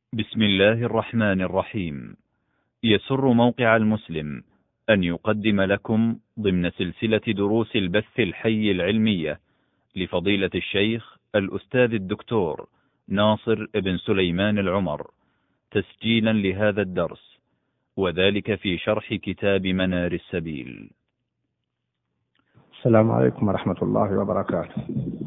بسم الله الرحمن الرحيم. يسر موقع المسلم أن يقدم لكم ضمن سلسلة دروس البث الحي العلمية لفضيلة الشيخ الأستاذ الدكتور ناصر بن سليمان العمر تسجيلا لهذا الدرس، وذلك في شرح كتاب منار السبيل. السلام عليكم ورحمة الله وبركاته.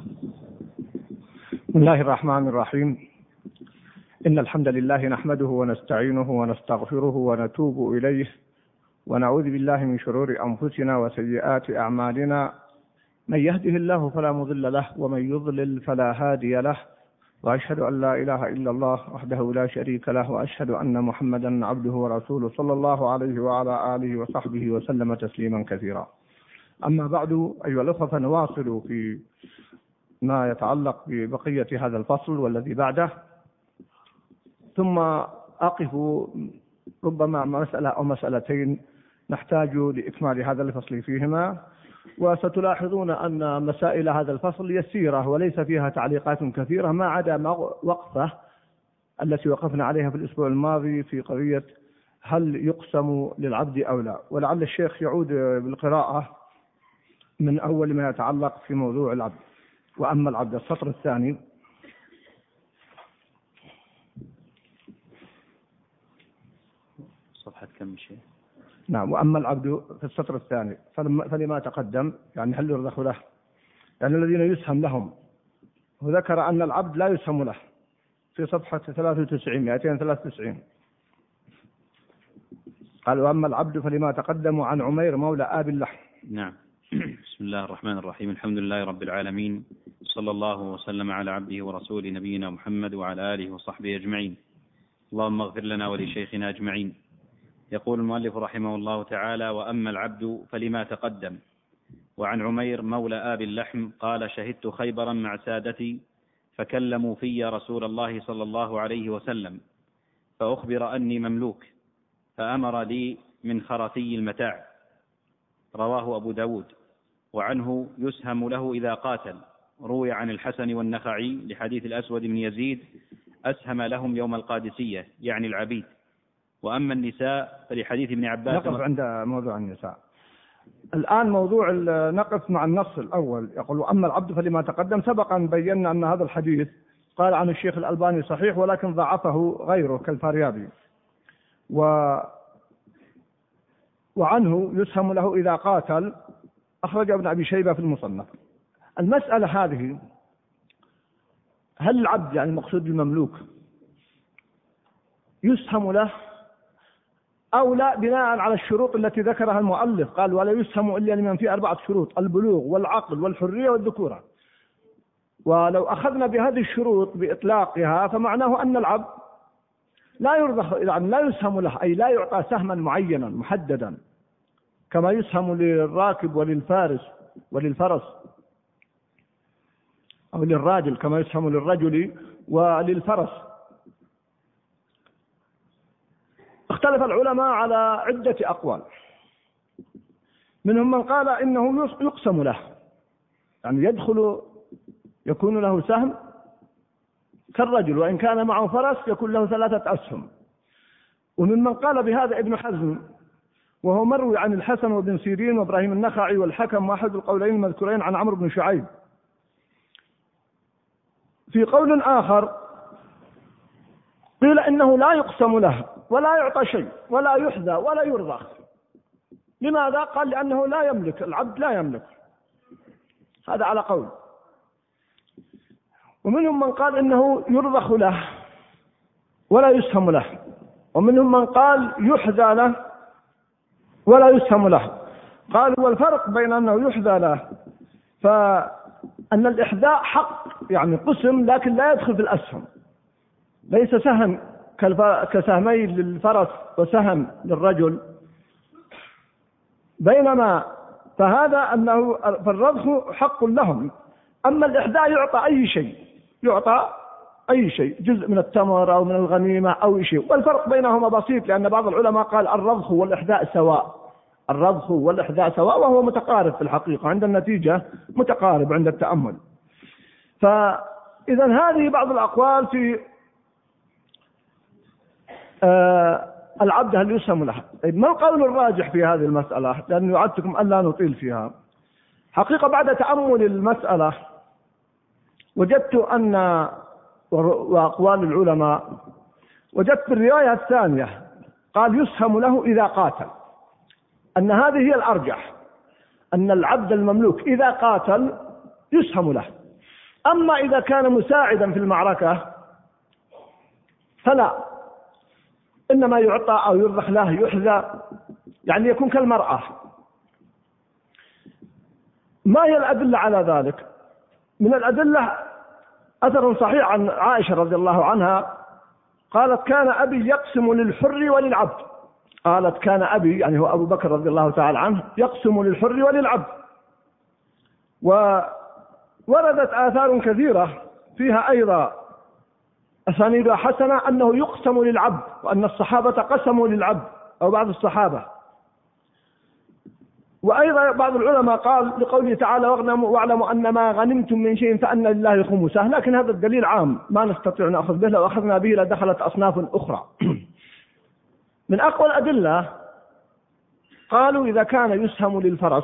بسم الله الرحمن الرحيم. إن الحمد لله نحمده ونستعينه ونستغفره ونتوب إليه، ونعوذ بالله من شرور أنفسنا وسيئات أعمالنا. من يهده الله فلا مضل له، ومن يضلل فلا هادي له، وأشهد أن لا إله إلا الله وحده لا شريك له، وأشهد أن محمدا عبده ورسوله صلى الله عليه وعلى آله وصحبه وسلم تسليما كثيرا. أما بعد، أيها الأخوة، فنواصل في ما يتعلق ببقية هذا الفصل والذي بعده، ثم أقف ربما مسألة أو مسألتين نحتاج لإكمال هذا الفصل فيهما. وستلاحظون أن مسائل هذا الفصل يسيرة وليس فيها تعليقات كثيرة، ما عدا وقفة التي وقفنا عليها في الأسبوع الماضي في قضية هل يقسم للعبد أو لا. ولعل الشيخ يعود بالقراءة من أول ما يتعلق في موضوع العبد. وأما العبد، السطر الثاني. صفحة كم شيء؟ نعم. وأما العبد في السطر الثاني فلما تقدم، يعني هل يرضخ له، يعني الذين يسهم لهم. وذكر أن العبد لا يسهم له في صفحة 293. قال: وأما العبد فلما تقدم عن عمير مولى آبي اللحم. نعم. بسم الله الرحمن الرحيم. الحمد لله رب العالمين، صلى الله وسلم على عبده ورسوله نبينا محمد وعلى آله وصحبه أجمعين. اللهم اغفر لنا ولشيخنا أجمعين. يقول المؤلف رحمه الله تعالى: وأما العبد فلما تقدم. وعن عمير مولى آبي اللحم قال: شهدت خيبرا مع سادتي فكلموا في رسول الله صلى الله عليه وسلم، فأخبر أني مملوك، فأمر لي من خرثي المتاع. رواه أبو داود. وعنه: يسهم له إذا قاتل. روي عن الحسن والنخعي لحديث الأسود بن يزيد: أسهم لهم يوم القادسية، يعني العبيد. وأما النساء فلحديث ابن عباس. نقف عند موضوع النساء الآن. موضوع نقف مع النص الأول. يقول: وأما العبد فلما تقدم. سبقا بينا أن هذا الحديث قال عن الشيخ الألباني صحيح، ولكن ضعفه غيره كالفاريابي. وعنه: يسهم له إذا قاتل. أخرج ابن أبي شيبة في المصنف. المسألة هذه: هل العبد، يعني المقصود المملوك، يسهم له أو لا، بناء على الشروط التي ذكرها المؤلف. قال: ولا يسهم إلا لمن فيه 4 شروط: البلوغ والعقل والحرية والذكورة. ولو أخذنا بهذه الشروط بإطلاقها فمعناه أن العبد لا يرضخ، يعني لا يسهم له، أي لا يعطى سهما معينا محددا كما يسهم للراكب وللفارس وللفرس، أو للراجل كما يسهم للرجل وللفرس. اختلف العلماء على عدة أقوال. منهم من قال إنه يقسم له، يعني يكون له سهم كالرجل، وإن كان معه فرس يكون له 3 أسهم. ومن قال بهذا ابن حزم، وهو مروي عن الحسن وابن سيرين وإبراهيم النخعي والحكم، واحد القولين المذكورين عن عمرو بن شعيب. في قول آخر قيل إنه لا يقسم له ولا يعطى شيء ولا يحذى ولا يرضخ. لماذا؟ قال: لأنه لا يملك، العبد لا يملك. هذا على قول. ومنهم من قال إنه يرضخ له ولا يسهم له، ومنهم من قال يحذى له ولا يسهم له. قالوا: والفرق بين أنه يحذى له فأن الإحذاء حق، يعني قسم، لكن لا يدخل في الأسهم، ليس سهم كسهمين للفرس وسهم للرجل. بينما فهذا أنه فالرضخ حق لهم. أما الإحذاء يعطى أي شيء، جزء من التمر أو من الغنيمة أو شيء. والفرق بينهما بسيط، لأن بعض العلماء قال الرضخ والإحذاء سواء، وهو متقارب في الحقيقة، عند النتيجة متقارب عند التأمل. فإذا هذه بعض الأقوال في العبد هل يسهم له؟ ما القول الراجح في هذه المسألة؟ لأن وعدتكم ألا نطيل فيها. حقيقة بعد تأمل المسألة وجدت أن وأقوال العلماء، وجدت في الرواية الثانية قال يسهم له إذا قاتل، أن هذه هي الأرجح، أن العبد المملوك إذا قاتل يسهم له. أما إذا كان مساعدا في المعركة فلا، إنما يعطى أو يرضخ له، يحذى، يعني يكون كالمرأة. ما هي الأدلة على ذلك؟ من الأدلة أثر صحيح عن عائشة رضي الله عنها قالت كان أبي يقسم للحر وللعبد. قالت كان أبي، يعني هو أبو بكر رضي الله تعالى عنه، يقسم للحر وللعبد. ووردت آثار كثيرة فيها أيضا أسانيد حسنة أنه يقسم للعبد، وأن الصحابة قسموا للعبد أو بعض الصحابة. وأيضا بعض العلماء قال لقوله تعالى واعلموا أن ما غنمتم من شيء فأن لله خمسه، لكن هذا الدليل عام ما نستطيع أن نأخذ به، لو أخذنا به لدخلت أصناف أخرى. من أقوى الأدلة قالوا إذا كان يسهم للفرس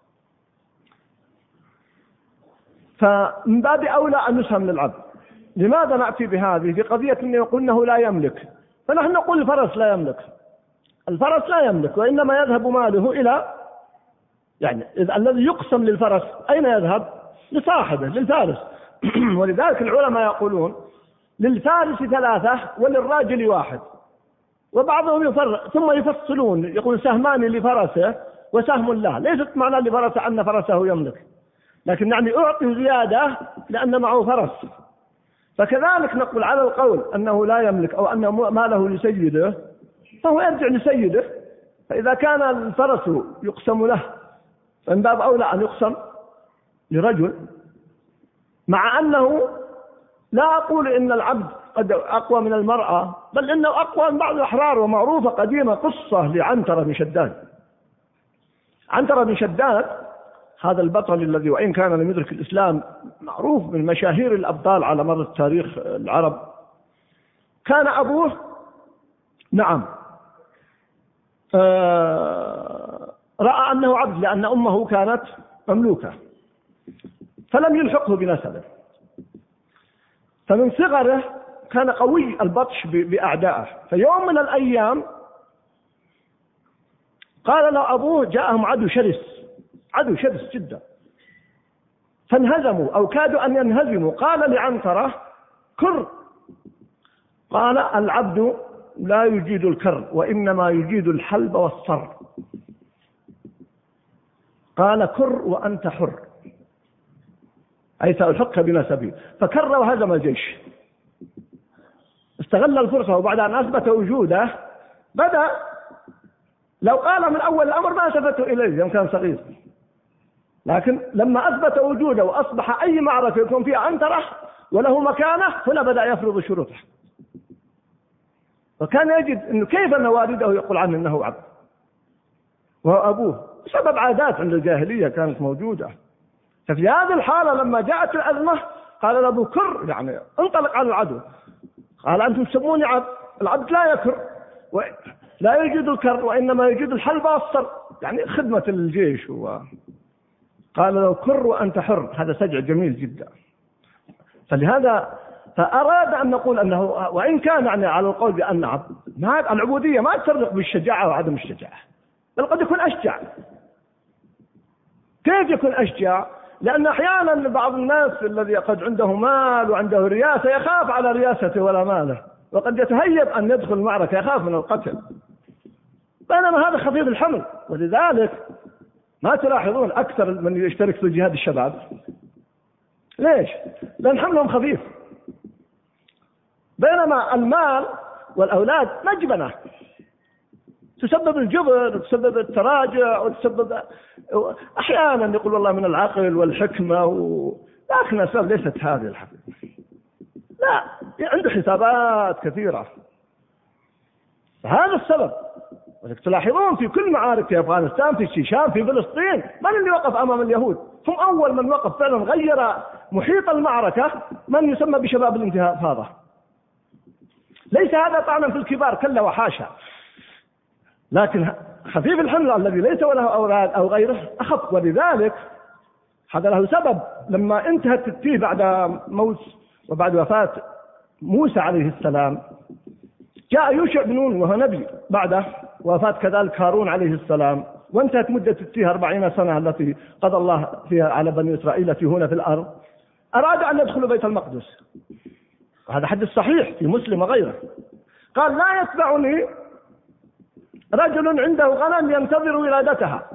فمن باب أولى أن يسهم للعبد. لماذا نأتي بهذه في قضية أن يقول أنه لا يملك؟ فنحن نقول الفرس لا يملك، الفرس لا يملك، وإنما يذهب ماله إلى، يعني الذي يقسم للفرس أين يذهب؟ لصاحبه، للفارس. ولذلك العلماء يقولون للفارس 3 وللراجل 1، وبعضهم يفرق ثم يفصلون يقول سهمان لفرسه وسهم له. ليست معنى لفرسه أن فرسه يملك، لكن يعني أعطي زيادة لأن معه فرس. فكذلك نقول على القول أنه لا يملك أو أن ماله لسيده فهو يرجع لسيده. فإذا كان الفرس يقسم له فمن باب أولى أن يقسم لرجل، مع أنه لا أقول إن العبد قد أقوى من المرأة، بل إنه أقوى من بعض الأحرار. ومعروفة قديمة قصة لعنترة بن شداد. عنترة بن شداد هذا البطل الذي وإن كان لم يدرك الإسلام معروف من مشاهير الأبطال على مر التاريخ العرب. كان أبوه نعم رأى أنه عبد لأن أمه كانت مملوكة، فلم يلحقه بنسبه. فمن صغره كان قوي البطش بأعدائه. فيوم من الأيام قال له أبوه جاءهم عدو شرس جدا، فانهزموا أو كادوا أن ينهزموا. قال لعنترة كر. قال العبد لا يجيد الكر وإنما يجيد الحلب والصر. قال كر وأنت حر، أي سألحقك بنسبي. فكر وهزم الجيش، استغل الفرصة. وبعد أن أثبت وجوده بدأ، لو قال من أول الأمر ما التفتوا إليه يوم كان صغير، لكن لما أثبت وجوده وأصبح أي معركة يكون فيها عنترة وله مكانه هنا بدأ يفرض شروطه. وكان يجد أنه كيف أن والده يقول عنه أنه عبد وهو أبوه، بسبب عادات عند الجاهلية كانت موجودة. ففي هذه الحالة لما جاءت الأزمة قال له كر، يعني انطلق على العدو. قال أنتم تسموني عبد، العبد لا يكر لا يجد الكر وإنما يجد الحلب والصر، يعني خدمة الجيش. قال له كر وأنت حر. هذا سجع جميل جدا. فلهذا فأراد أن نقول أنه وإن كان يعني على القول بأن عبد، العبودية ما تفرق بالشجاعة وعدم الشجاعة، بل قد يكون أشجع. كيف يكون أشجع؟ لأن أحيانا بعض الناس الذي قد عنده مال وعنده رياسة يخاف على رياسته ولا ماله، وقد يتهيب أن يدخل المعركة، يخاف من القتل، بينما هذا خفيف الحمل. ولذلك ما تلاحظون أكثر من يشترك في جهاد الشباب ليش؟ لأن حملهم خفيف، بينما المال والأولاد مجبنة تسبب الجبر وتسبب التراجع وتسبب أحيانا يقول والله من العقل والحكمة لكن السبب ليست هذه الحقيقة. لا، عنده حسابات كثيرة. هذا السبب. تلاحظون في كل معارك في أفغانستان، في الشيشان، في فلسطين، من اللي وقف أمام اليهود؟ هم أول من وقف فعلا غير محيط المعركة من يسمى بشباب الانتفاضة. ليس هذا طعنا في الكبار، كلا وحاشا، لكن خفيف الحمل الذي ليس له أولاد أو غيره أخف. ولذلك هذا له سبب. لما انتهت التيه بعد موت وبعد وفاة موسى عليه السلام، جاء يوشع بن نون وهو نبي بعده، وفاة كذلك هارون عليه السلام، وانتهت مدة التيه 40 سنة التي قضى الله فيها على بني إسرائيل هنا في الأرض. أراد أن يدخلوا بيت المقدس، وهذا حديث صحيح في مسلم وغيره. قال لا يتبعني رجل عنده غنم ينتظر ولادتها،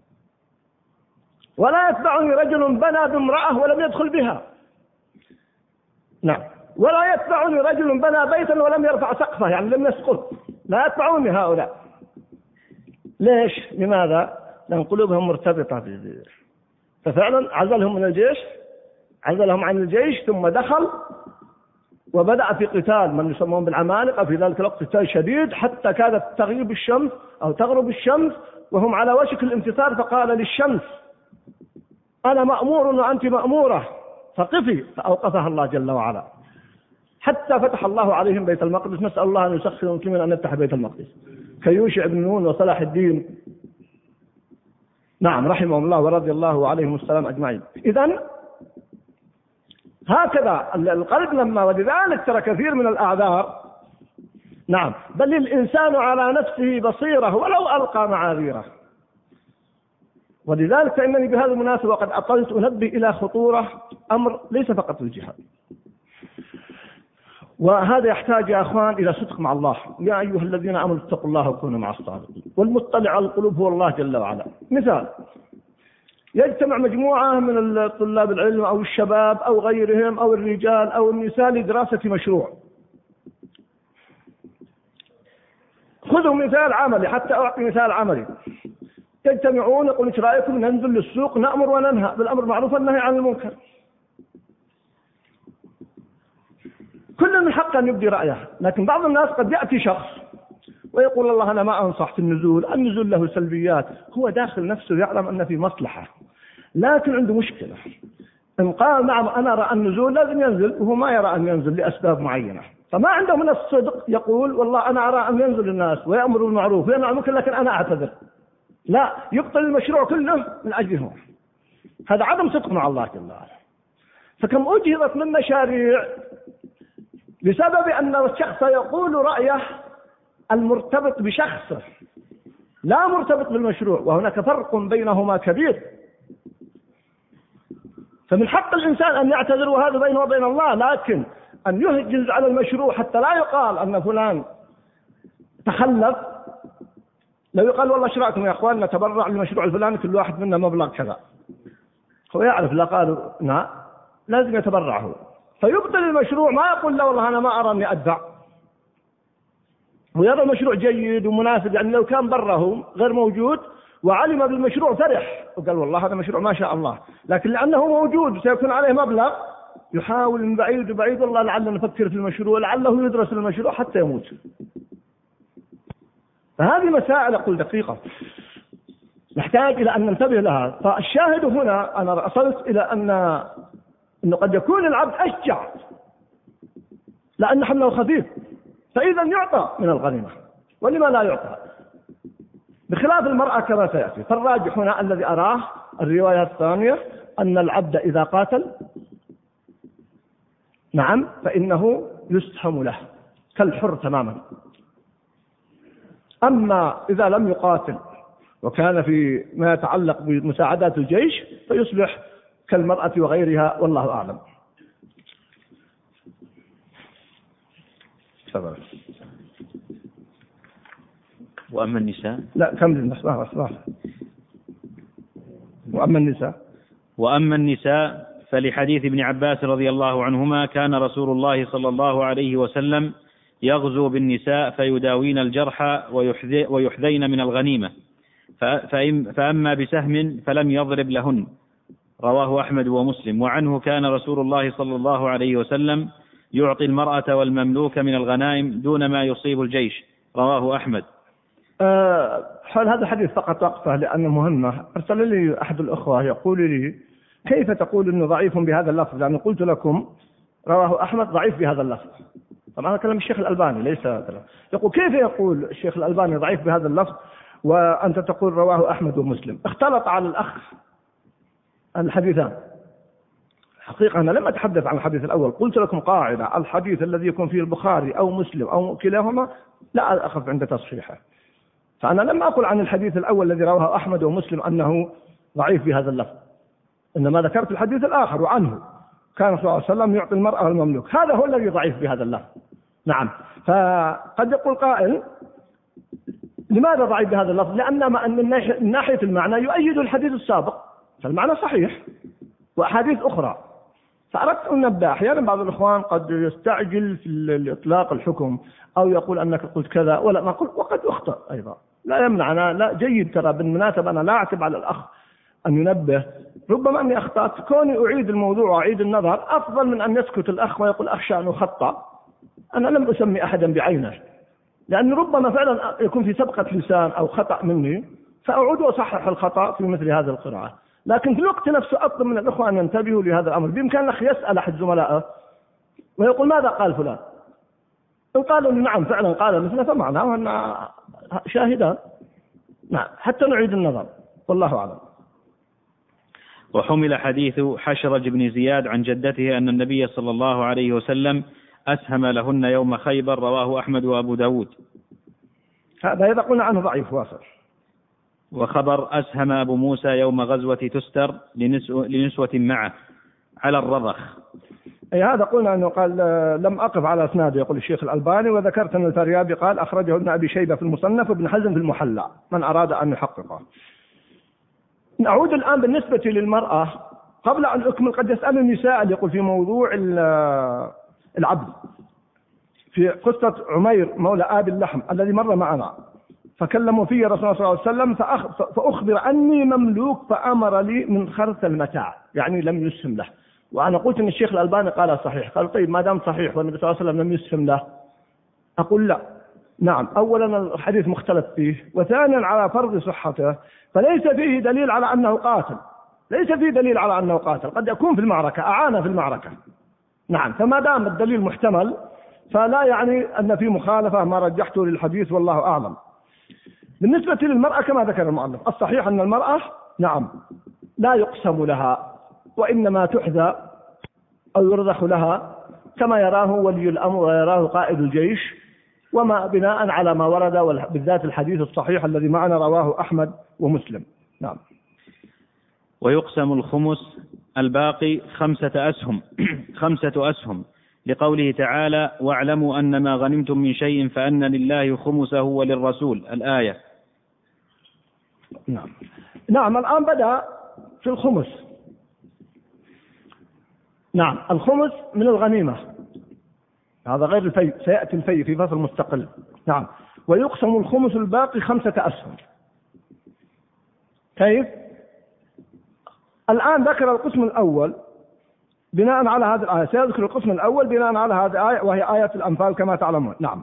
ولا يتبعني رجل بنى بامرأة ولم يدخل بها، نعم، ولا يتبعني رجل بنى بيتا ولم يرفع سقفه، يعني لم يسقط. لا يتبعوني هؤلاء. ليش؟ لماذا؟ لأن قلوبهم مرتبطة بالجيش. ففعلا عزلهم من الجيش، عزلهم عن الجيش، ثم دخل وبدأ في قتال من يسمون بالعمالقة في ذلك الوقت، قتال شديد حتى كادت تغيب الشمس أو تغرب الشمس وهم على وشك الانتصار. فقال للشمس أنا مأمور وأنت مأمورة فقفي، فأوقفها الله جل وعلا حتى فتح الله عليهم بيت المقدس. نسأل الله أن يسخر المسلمين أن يفتح بيت المقدس كيوشع بن نون وصلاح الدين، نعم، رحمهم الله ورضي الله عليهم السلام أجمعين. إذن هكذا القلب لما، ولذلك ترى كثير من الأعذار، نعم، بل الإنسان على نفسه بصيرة ولو ألقى معاذيره. ولذلك فإنني بهذا المناسبة وقد أطلت أنبه إلى خطورة أمر ليس فقط الجهاد، وهذا يحتاج يا أخوان إلى صدق مع الله. يا أيها الذين آمنوا اتقوا الله وكونوا مع الصادقين. والمطلع على القلوب هو الله جل وعلا. مثال، يجتمع مجموعة من طلاب العلم أو الشباب أو غيرهم أو الرجال أو النساء لدراسة مشروع. خذوا مثال عملي، حتى أعطي مثال عملي. يجتمعون يقولون ايش رأيكم ننزل للسوق نأمر وننهى بالأمر المعروف والنهي عن المنكر. كل من حقه أن يبدي رأيه، لكن بعض الناس قد يأتي شخص ويقول الله أنا ما أنصح في النزول له سلبيات. هو داخل نفسه يعلم أن في مصلحة، لكن عنده مشكلة. إن قال نعم أنا أرى النزول لازم ينزل، وهو ما يرى أن ينزل لأسباب معينة، فما عنده من الصدق يقول والله أنا أرى أن ينزل الناس ويأمر بالمعروف وينهى عن المنكر لكن أنا أعتذر. لا، يبطل المشروع كله من أجله. هذا عدم صدق مع الله جل وعلا. فكم أجهضت من مشاريع بسبب أن الشخص يقول رأيه المرتبط بشخصه لا مرتبط بالمشروع، وهناك فرق بينهما كبير. فمن حق الإنسان أن يعتذر، وهذا بينه وبين الله، لكن أن يهجز على المشروع حتى لا يقال أن فلان تخلف. لو يقال والله ايش رايكم يا اخوان نتبرع للمشروع الفلاني كل واحد منا مبلغ كذا، هو يعرف لا قالوا نعم لازم يتبرع هو، فيبطل المشروع. ما يقول لا والله انا ما ارى اني ادفع، ويرى المشروع جيد ومناسب. يعني لو كان بره غير موجود وعلم بالمشروع فرح وقال والله هذا مشروع ما شاء الله، لكن لانه موجود سيكون عليه مبلغ يحاول من بعيد وبعيد والله لعلنا نفكر في المشروع، لعله يدرس المشروع حتى يموت. فهذه مسائل أقول دقيقة نحتاج إلى أن ننتبه لها. فالشاهد هنا أنا وصلت إلى أنه قد يكون العبد أشجع لأن حمله خفيف، فإذا يعطى من الغنيمة، ولما لا يعطى؟ بخلاف المرأة كما سيأتي. فالراجح هنا الذي أراه الرواية الثانية أن العبد إذا قاتل نعم فإنه يسهم له كالحر تماما. أما إذا لم يقاتل وكان في ما يتعلق بمساعدات الجيش فيصبح كالمرأة وغيرها، والله أعلم. وأما النساء لا كمل أصبح. وأما النساء فلحديث ابن عباس رضي الله عنهما كان رسول الله صلى الله عليه وسلم يغزو بالنساء فيداوين الجرحى ويحذين من الغنيمة، فأما بسهم فلم يضرب لهن، رواه أحمد ومسلم. وعنه كان رسول الله صلى الله عليه وسلم يعطي المرأة والمملوك من الغنائم دون ما يصيب الجيش، رواه أحمد. حول هذا الحديث فقط وقفة لأنه مهمة. أرسل لي أحد الأخوة يقول لي كيف تقول إنه ضعيف بهذا اللفظ، لأنه قلت لكم رواه أحمد ضعيف بهذا اللفظ. طبعا هذا كلام الشيخ الألباني ليس كلام. يقول كيف يقول الشيخ الألباني ضعيف بهذا اللفظ وأنت تقول رواه أحمد ومسلم؟ اختلط على الأخ الحديثان. حقيقة أنا لم أتحدث عن الحديث الأول، قلت لكم قاعدة: الحديث الذي يكون فيه البخاري أو مسلم أو كلاهما لا أخف عند تصحيحه. فأنا لم أقل عن الحديث الأول الذي رواه أحمد ومسلم أنه ضعيف بهذا اللفظ، إنما ذكرت الحديث الآخر وعنه كان صلى الله عليه وسلم يعطي المرأة المملوك، هذا هو الذي ضعيف بهذا اللفظ. نعم. فقد يقول قائل: لماذا ضعيف بهذا اللفظ؟ لأن من ناحية المعنى يؤيد الحديث السابق، فالمعنى صحيح وأحاديث أخرى. فأردت أن نبدأ. أحيانا بعض الإخوان قد يستعجل في إطلاق الحكم أو يقول أنك قلت كذا ولا ما قلت، وقد أخطأ أيضا، لا يمنعنا، لا جيد. ترى بالمناسبة أنا لا أعتب على الأخ أن ينبه، ربما أني أخطأت، كوني أعيد الموضوع وأعيد النظر أفضل من أن يسكت الأخ ويقول أخشى أنه خطأ. أنا لم أسمي أحدا بعينه، لأن ربما فعلا يكون في سبقة لسان أو خطأ مني، فأعود وأصحح الخطأ في مثل هذه القراءة. لكن في الوقت نفسه أطلب من الأخوة أن ينتبهوا لهذا الأمر. بإمكان الأخ يسأل أحد زملائه ويقول: ماذا قال فلان؟ إن قالوا لي نعم فعلا قال مثله فمعناه أن شاهدان. نعم، حتى نعيد النظر، والله أعلم. وحمل حديث حشرج بن زياد عن جدته أن النبي صلى الله عليه وسلم أسهم لهن يوم خيبر، رواه أحمد وأبو داود. هذا إذا قلنا عنه ضعيف واصل. وخبر أسهم أبو موسى يوم غزوة تستر لنسوة معه على الرضخ. أي هذا قلنا أنه قال لم أقف على أسناده، يقول الشيخ الألباني. وذكرت أن الفريابي قال أخرجه ابن أبي شيبة في المصنف وابن حزم في المحلى، من أراد أن يحققه. نعود الآن بالنسبة للمرأة. قبل أن أكمل قد يسألني سائل يقول في موضوع العبد في قصة عمير مولى آب اللحم الذي مر معنا، فكلموا فيه رسول الله صلى الله عليه وسلم فأخبر أني مملوك فأمر لي من خرث المتاع، يعني لم يسهم له. وأنا قلت أن الشيخ الألباني قال صحيح. قال طيب ما دام صحيح والنبي صلى الله عليه وسلم لم يسهم له، أقول لا. نعم، أولا الحديث مختلف فيه، وثانيا على فرض صحته فليس فيه دليل على أنه قاتل، ليس فيه دليل على أنه قاتل، قد يكون في المعركة أعان في المعركة. نعم، فما دام الدليل محتمل فلا يعني أن في مخالفة ما رجحته للحديث، والله أعلم. بالنسبة للمرأة كما ذكر المؤلف، الصحيح أن المرأة نعم لا يقسم لها، وإنما تحذى أو يرضخ لها كما يراه ولي الأمر ويراه قائد الجيش، وما بناء على ما ورد بالذات الحديث الصحيح الذي معنا رواه أحمد ومسلم. نعم. ويقسم الخمس الباقي 5 أسهم 5 أسهم لقوله تعالى: واعلموا أن ما غنمتم من شيء فأن لله خمسه وللرسول، الآية. نعم الآن بدأ في الخمس. نعم، الخمس من الغنيمة، هذا غير الفيء، سيأتي الفيء في فصل مستقل. نعم. ويقسم الخمس الباقي 5 أسهم. كيف؟ الآن ذكر القسم الأول بناء على هذه الآية، سيذكر القسم الأول بناء على هذه الآية وهي آية الأنفال كما تعلمون. نعم.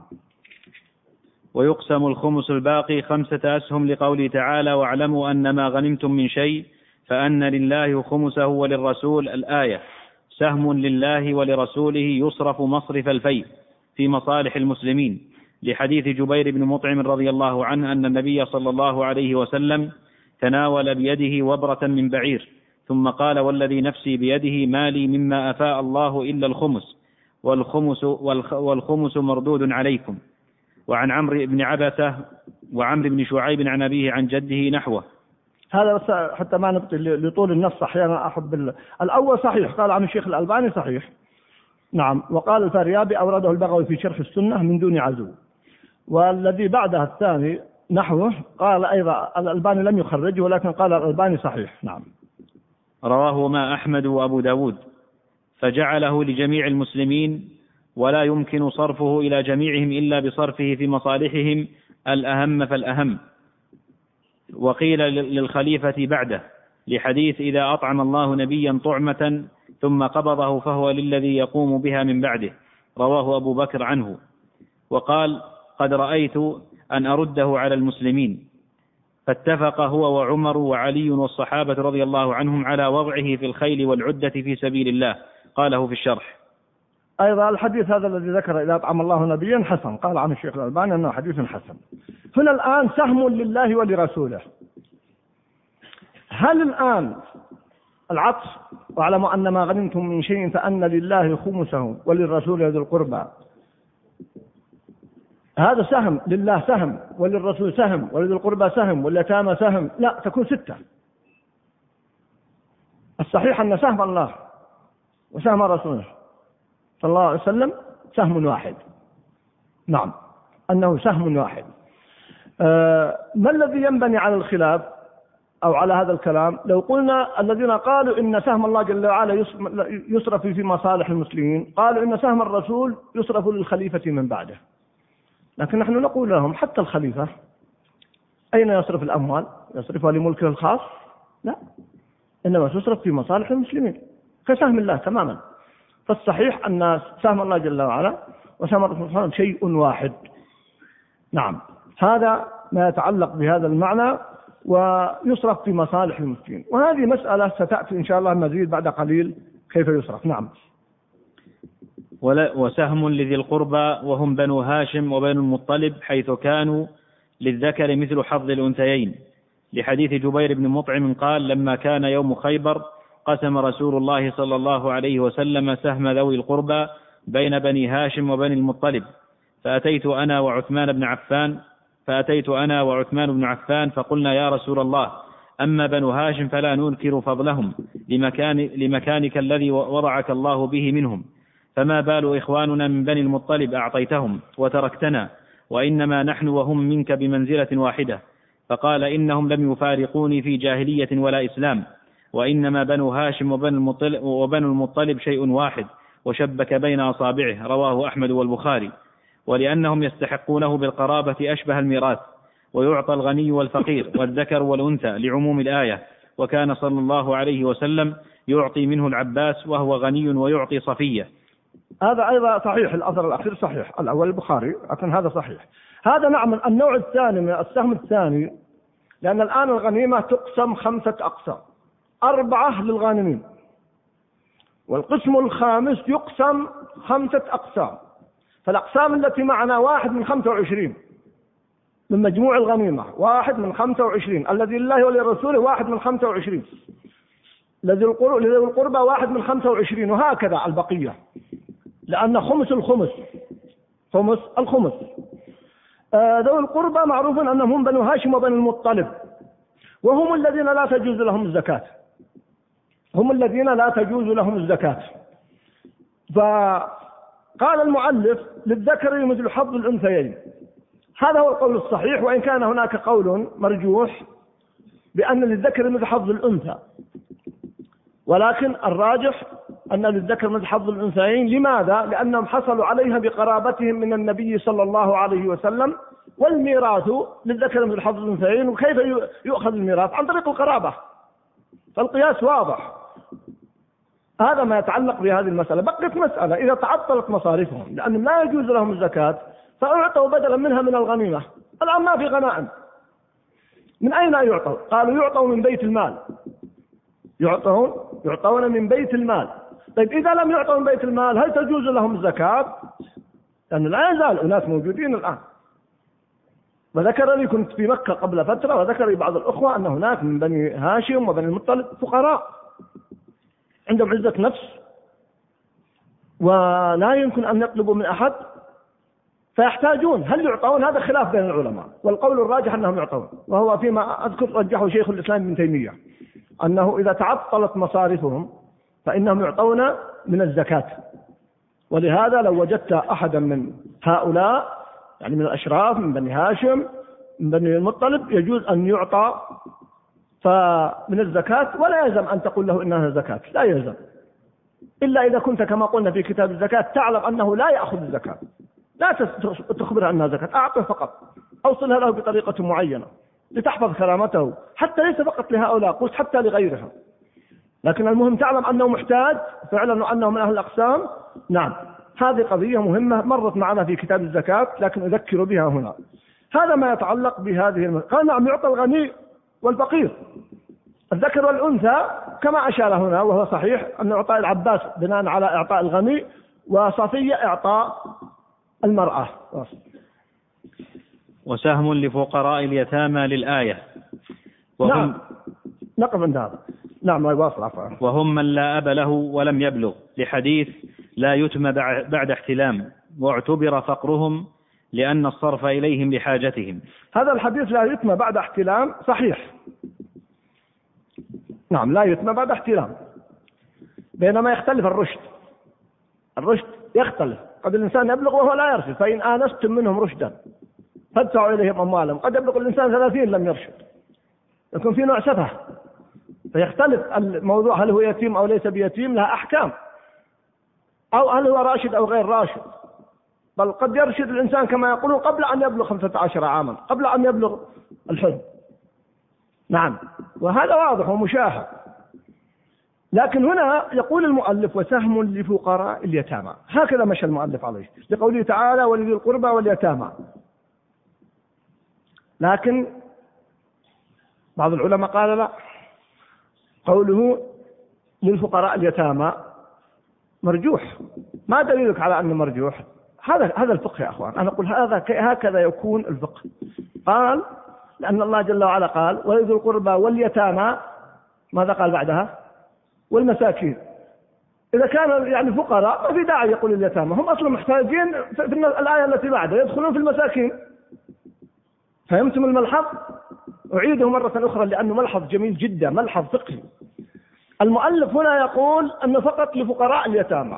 ويقسم الخمس الباقي 5 أسهم لقوله تعالى: واعلموا أن ما غنمتم من شيء فأن لله خمسه وللرسول، الآية. سهم لله ولرسوله يصرف مصرف الفيء في مصالح المسلمين، لحديث جبير بن مطعم رضي الله عنه أن النبي صلى الله عليه وسلم تناول بيده وبرة من بعير ثم قال: والذي نفسي بيده ما لي مما أفاء الله إلا الخمس، والخمس مردود عليكم. وعن عمرو بن عبثة وعمرو بن شعيب عن أبيه عن جده نحوه. هذا حتى ما نبطل لطول النص، أحيانا أحب الأول صحيح، قال عن الشيخ الألباني صحيح. نعم. وقال الفريابي أورده البغوي في شرح السنة من دون عزو. والذي بعدها الثاني نحوه قال أيضا الألباني لم يخرجه، ولكن قال الألباني صحيح. نعم. رواه ما أحمد وأبو داود، فجعله لجميع المسلمين، ولا يمكن صرفه إلى جميعهم إلا بصرفه في مصالحهم الأهم فالأهم. وقيل للخليفة بعده، لحديث: إذا أطعم الله نبيا طعمة ثم قبضه فهو للذي يقوم بها من بعده، رواه أبو بكر عنه. وقال: قد رأيت أن أرده على المسلمين. فاتفق هو وعمر وعلي والصحابة رضي الله عنهم على وضعه في الخيل والعدة في سبيل الله، قاله في الشرح. أيضا الحديث هذا الذي ذكر إذا أطعم الله نبيا حسن، قال عن الشيخ الألباني أنه حديث حسن. هنا الآن سهم لله ولرسوله. هل الآن العطف واعلموا أن ما غنمتم من شيء فأن لله خمسه وللرسول ذي القربى، هذا سهم لله سهم وللرسول سهم ولذي القربى سهم واليتامى سهم، لا تكون 6. الصحيح أن سهم الله وسهم رسوله صلى الله عليه وسلم سهم واحد. نعم أنه سهم واحد. ما الذي ينبني على الخلاف أو على هذا الكلام؟ لو قلنا الذين قالوا إن سهم الله جل وعلا يصرف في مصالح المسلمين، قالوا إن سهم الرسول يصرف للخليفة من بعده، لكن نحن نقول لهم حتى الخليفة أين يصرف الأموال؟ يصرفها لملكه الخاص؟ لا، إنما تصرف في مصالح المسلمين كسهم الله تماما. فالصحيح أن سهم الله جل وعلا وسهم الرسول صلى الله عليه وسلم شيء واحد. نعم، هذا ما يتعلق بهذا المعنى ويصرف في مصالح المسلمين، وهذه مسألة ستأتي إن شاء الله مزيد بعد قليل كيف يصرف. نعم. وسهم لذي القربى وهم بنو هاشم وبنو المطلب حيث كانوا للذكر مثل حظ الأنثيين، لحديث جبير بن مطعم قال لما كان يوم خيبر قسم رسول الله صلى الله عليه وسلم سهم ذوي القربى بين بني هاشم وبني المطلب، فأتيت أنا وعثمان بن عفان فقلنا يا رسول الله أما بنو هاشم فلا ننكر فضلهم لمكانك الذي وضعك الله به منهم، فما بال إخواننا من بني المطلب أعطيتهم وتركتنا وإنما نحن وهم منك بمنزلة واحدة؟ فقال إنهم لم يفارقوني في جاهلية ولا إسلام، وإنما بنو هاشم وبنو المطلب شيء واحد، وشبك بين أصابعه، رواه أحمد والبخاري. ولأنهم يستحقونه بالقرابة أشبه الميراث، ويعطى الغني والفقير والذكر والأنثى لعموم الآية، وكان صلى الله عليه وسلم يعطي منه العباس وهو غني ويعطي صفية. هذا أيضا صحيح، الأثر الأخير صحيح، الأول البخاري، لكن هذا صحيح. هذا نعم النوع الثاني من السهم الثاني، لأن الآن الغنيمة تقسم 5 أقسام، 4 للغانمين، والقسم الخامس يقسم 5 أقسام، فالأقسام التي معنا 1 من 25 من مجموع الغنيمة، 1 من 25 الذي لله ولرسوله 1 من 25، لذي القربى 1 من 25، وهكذا البقية، لأن خمس الخمس ذوي القربى معروف أنهم هم بنو هاشم وبنو المطلب، وهم الذين لا تجوز لهم الزكاة، فقال المؤلف للذكر مثل حظ الأنثيين. هذا هو القول الصحيح، وإن كان هناك قول مرجوح بأن للذكر مثل حظ الأنثى، ولكن الراجح أن للذكر مثل حظ الأنثيين. لماذا؟ لأنهم حصلوا عليها بقرابتهم من النبي صلى الله عليه وسلم، والميراث للذكر مثل حظ الأنثيين. وكيف يؤخذ الميراث؟ عن طريق القرابة، فالقياس واضح. هذا ما يتعلق بهذه المسألة. بقيت مسألة إذا تعطلت مصاريفهم لأنهم لا يجوز لهم الزكاة فأعطوا بدلا منها من الغنيمة. الآن ما في غنائم، من أين يعطوا؟ قالوا يعطوا من بيت المال، يعطون من بيت المال. طيب إذا لم يعطوا من بيت المال هل تجوز لهم الزكاة؟ لأن لا يزال أناس موجودين الآن. وذكر لي كنت في مكة قبل فترة، وذكر لي بعض الأخوة أن هناك من بني هاشم وبني المطلب فقراء عندهم عزة نفس ولا يمكن أن يطلبوا من أحد فيحتاجون. هل يعطون؟ هذا خلاف بين العلماء، والقول الراجح أنهم يعطون، وهو فيما أذكر رجحه شيخ الإسلام ابن تيمية أنه إذا تعطلت مصاريفهم فإنهم يعطون من الزكاة. ولهذا لو وجدت أحدا من هؤلاء يعني من الأشراف من بني هاشم من بني المطلب يجوز أن يعطى فمن الزكاة، ولا يلزم أن تقول له إنها زكاة، لا يلزم، إلا إذا كنت كما قلنا في كتاب الزكاة تعلم أنه لا يأخذ الزكاة، لا تخبر أنها زكاة، أعطه فقط، أوصلها له بطريقة معينة لتحفظ كرامته، حتى ليس فقط لهؤلاء، قلت حتى لغيرهم، لكن المهم تعلم أنه محتاج فعلا وأنه من أهل الأقسام. نعم، هذه قضية مهمة مرت معنا في كتاب الزكاة لكن أذكر بها هنا. هذا ما يتعلق بهذه قال نعم يعطى الغني والفقير الذكر والأنثى كما أشار هنا، وهو صحيح أن إعطاء العباس بناء على إعطاء الغني وصفية إعطاء المرأة. وسهم لفقراء اليتامى للآية. نعم، نقف عند هذا. نعم، يواصل عفوا. وهم من لا أب له ولم يبلغ، لحديث لا يتم بعد احتلام، واعتبر فقرهم لأن الصرف إليهم لحاجتهم. هذا الحديث لا يتم بعد احتلام صحيح. نعم، لا يتم بعد احتلام، بينما يختلف الرشد يختلف. قد الإنسان يبلغ وهو لا يرشد، فإن آنستم منهم رشدا فادفعوا إليهم أموالهم. قد يبلغ الإنسان 30 لم يرشد، يكون في نوع سفه، فيختلف الموضوع، هل هو يتيم أو ليس بيتيم، لها أحكام، أو هل هو راشد أو غير راشد. بل قد يرشد الإنسان كما يقولون قبل أن يبلغ 15 عاما، قبل أن يبلغ الحلم. نعم، وهذا واضح ومشاهد. لكن هنا يقول المؤلف وسهم لفقراء اليتامى، هكذا مشى المؤلف عليه، لقوله تعالى ولذي القربى واليتامى. لكن بعض العلماء قال لا، قوله للفقراء اليتامى مرجوح. ما دليلك على أنه مرجوح؟ هذا الفقه يا أخوان. أنا أقول هكذا يكون الفقه. قال لأن الله جل وعلا قال ولذي القربى واليتامى، ماذا قال بعدها؟ والمساكين. إذا كان يعني فقراء ما في داعي يقول اليتامى، هم أصلا محتاجين في الآية التي بعدها يدخلون في المساكين. فهمتم الملحظ؟ أعيده مرة أخرى لأنه ملحظ جميل جدا، ملحظ فقهي. المؤلف هنا يقول أنه فقط لفقراء اليتامى،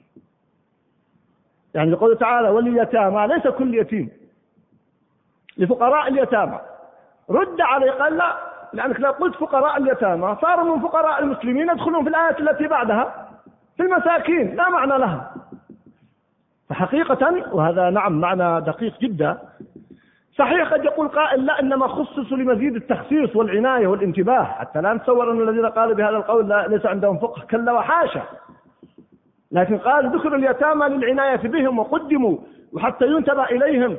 يعني يقول تعالى واليتامى ليس كل يتيم، لفقراء اليتامى. رد عليه قال لا، لأنك لو قلت فقراء اليتامى صاروا من فقراء المسلمين يدخلون في الآية التي بعدها في المساكين، لا معنى لها. فحقيقة وهذا نعم معنى دقيق جدا. صحيح قد يقول قائل لا، إنما خصصوا لمزيد التخصيص والعناية والانتباه، حتى لا نتصور أن الذين قالوا بهذا القول ليس عندهم فقه، كلا وحاشا. لكن قال ذكر اليتامى للعناية بهم وقدموا وحتى ينتبه إليهم،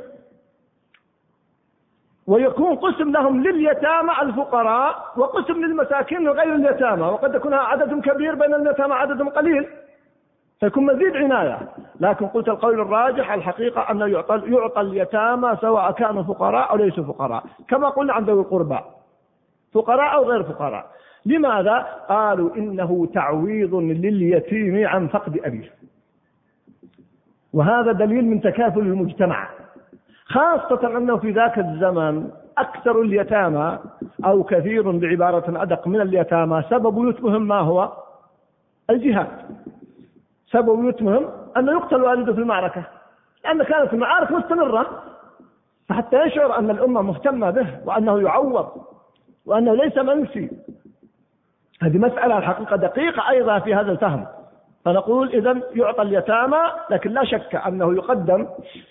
ويكون قسم لهم لليتامى الفقراء وقسم للمساكين غير اليتامى، وقد يكون عدد كبير بين اليتامى عدد قليل، فيكون مزيد عناية. لكن قلت القول الراجح الحقيقة أنه يعطى اليتامى سواء كانوا فقراء أو ليسوا فقراء، كما قلنا عند القربى فقراء أو غير فقراء. لماذا؟ قالوا إنه تعويض لليتيم عن فقد أبيه، وهذا دليل من تكافل المجتمع، خاصة أنه في ذاك الزمن أكثر اليتامى أو كثير بعبارة أدق من اليتامى سبب يتمهم ما هو؟ الجهاد. سبب يتمهم أنه يقتل والده في المعركة، لأن كانت المعارك مستمرة، فحتى يشعر أن الأمة مهتمة به وأنه يعوض وأنه ليس منسي. هذه مسألة الحقيقة دقيقة أيضا في هذا الفهم. فنقول إذن يعطى اليتامى، لكن لا شك أنه يقدم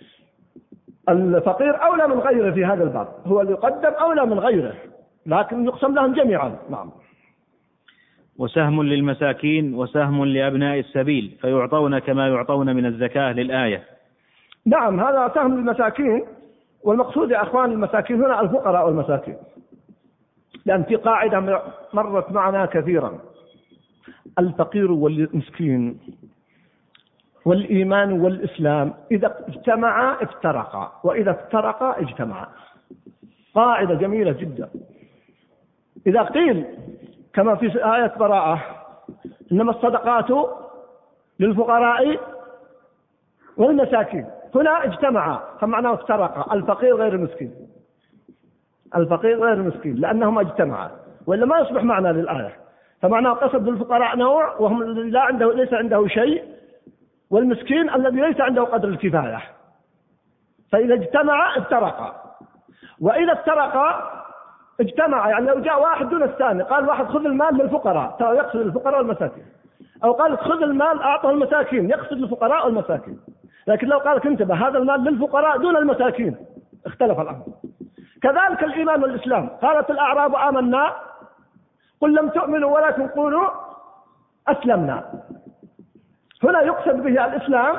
الفقير أولى من غيره في هذا الباب، هو اللي يقدم أولى من غيره، لكن يقسم لهم جميعا. نعم. وسهم للمساكين وسهم لأبناء السبيل، فيعطون كما يعطون من الزكاة للآية. نعم، هذا سهم للمساكين، والمقصود يا أخوان المساكين هنا الفقراء والمساكين، لأن في قاعدة مرت معنا كثيرا: الفقير والمسكين والإيمان والإسلام إذا اجتمعا افترقا، وإذا افترقا اجتمعا. قاعدة جميلة جدا. إذا قيل كما في آية براءة إنما الصدقات للفقراء والمساكين، هنا اجتمعا فمعناه افترقا، الفقير غير المسكين، الفقير غير المسكين، لأنهما اجتمعا، وإلا ما يصبح معنى للآية. فمعناه قصد للفقراء نوع وهم ليس عنده شيء، والمسكين الذي ليس عنده قدر الكفاية. فإذا اجتمع افترقا، وإذا افترقا اجتمع. يعني لو جاء واحد دون الثاني قال واحد خذ المال للفقراء، ترى يقصد الفقراء والمساكين، أو قال خذ المال أعطه المساكين، يقصد الفقراء والمساكين. لكن لو قال انتبه هذا المال للفقراء دون المساكين اختلف الأمر. كذلك الإيمان والإسلام، قالت الأعراب آمنا قل لم تؤمنوا ولكن قولوا أسلمنا. هنا يقصد به الإسلام،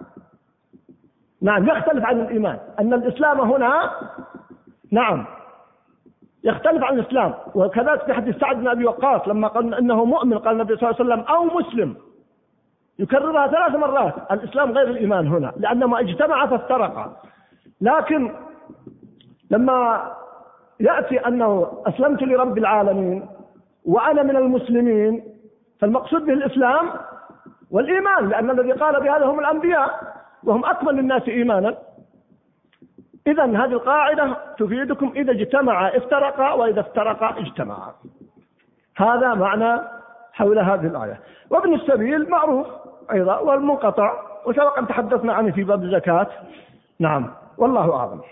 نعم، يختلف عن الإيمان، أن الإسلام هنا نعم يختلف عن الإسلام. وكذلك في حديث سعد بن أبي وقاص لما قال إنه مؤمن، قال النبي صلى الله عليه وسلم أو مسلم، يكررها 3 مرات: الإسلام غير الإيمان هنا، لأنما اجتمع فافترقا. لكن لما يأتي أنه أسلمت لرب العالمين وأنا من المسلمين، فالمقصود به الإسلام والإيمان، لأن الذي قال بهذا هم الأنبياء وهم أكمل الناس إيمانا. إذن هذه القاعدة تفيدكم: إذا اجتمع افترقا، وإذا افترقا اجتمعا. هذا معنى حول هذه الآية. وابن السبيل معروف أيضا، والمنقطع وسبق أن تحدثنا عنه في باب الزكاة. نعم، والله أعلم.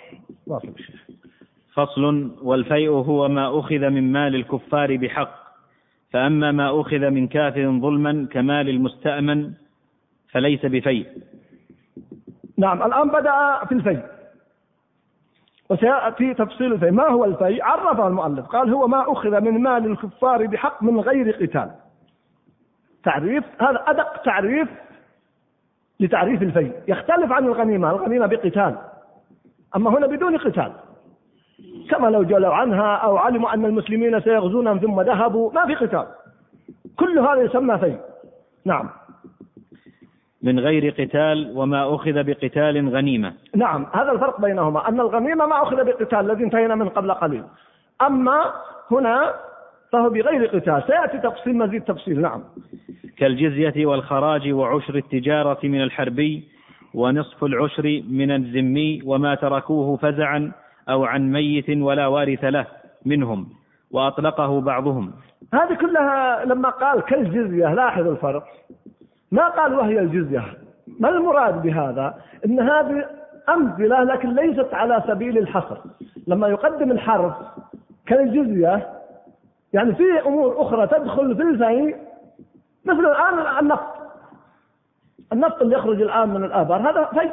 فصل: والفيء هو ما أخذ من مال الكفار بحق، فأما ما أخذ من كافر ظلما كمال المستأمن فليس بفيء. نعم، الآن بدأ في الفيء وسيأتي تفصيل الفيء. ما هو الفيء؟ عرفه المؤلف، قال: هو ما أخذ من مال الكفار بحق من غير قتال. تعريف، هذا أدق تعريف لتعريف الفيء، يختلف عن الغنيمة. الغنيمة بقتال، أما هنا بدون قتال، كما لو جلوا عنها أو علموا أن المسلمين سيغزونهم ثم ذهبوا، ما في قتال، كل هذا يسمى فيء. نعم، من غير قتال، وما أخذ بقتال غنيمة. نعم، هذا الفرق بينهما، أن الغنيمة ما أخذ بقتال الذي انتهينا من قبل قليل، أما هنا فهو بغير قتال، سيأتي تفصيل، مزيد تفصيل. نعم، كالجزية والخراج وعشر التجارة من الحربي ونصف العشر من الذمي، وما تركوه فزعا أو عن ميت ولا وارث له منهم، وأطلقه بعضهم. هذه كلها لما قال كالجزية، لاحظ الفرق، ما قال وهي الجزية. ما المراد بهذا؟ إن هذه أمثلة لكن ليست على سبيل الحصر. لما يقدم الحرف كالجزية، يعني في أمور أخرى تدخل في الفيء، مثل الآن النفط اللي يخرج الآن من الآبار، هذا فيء،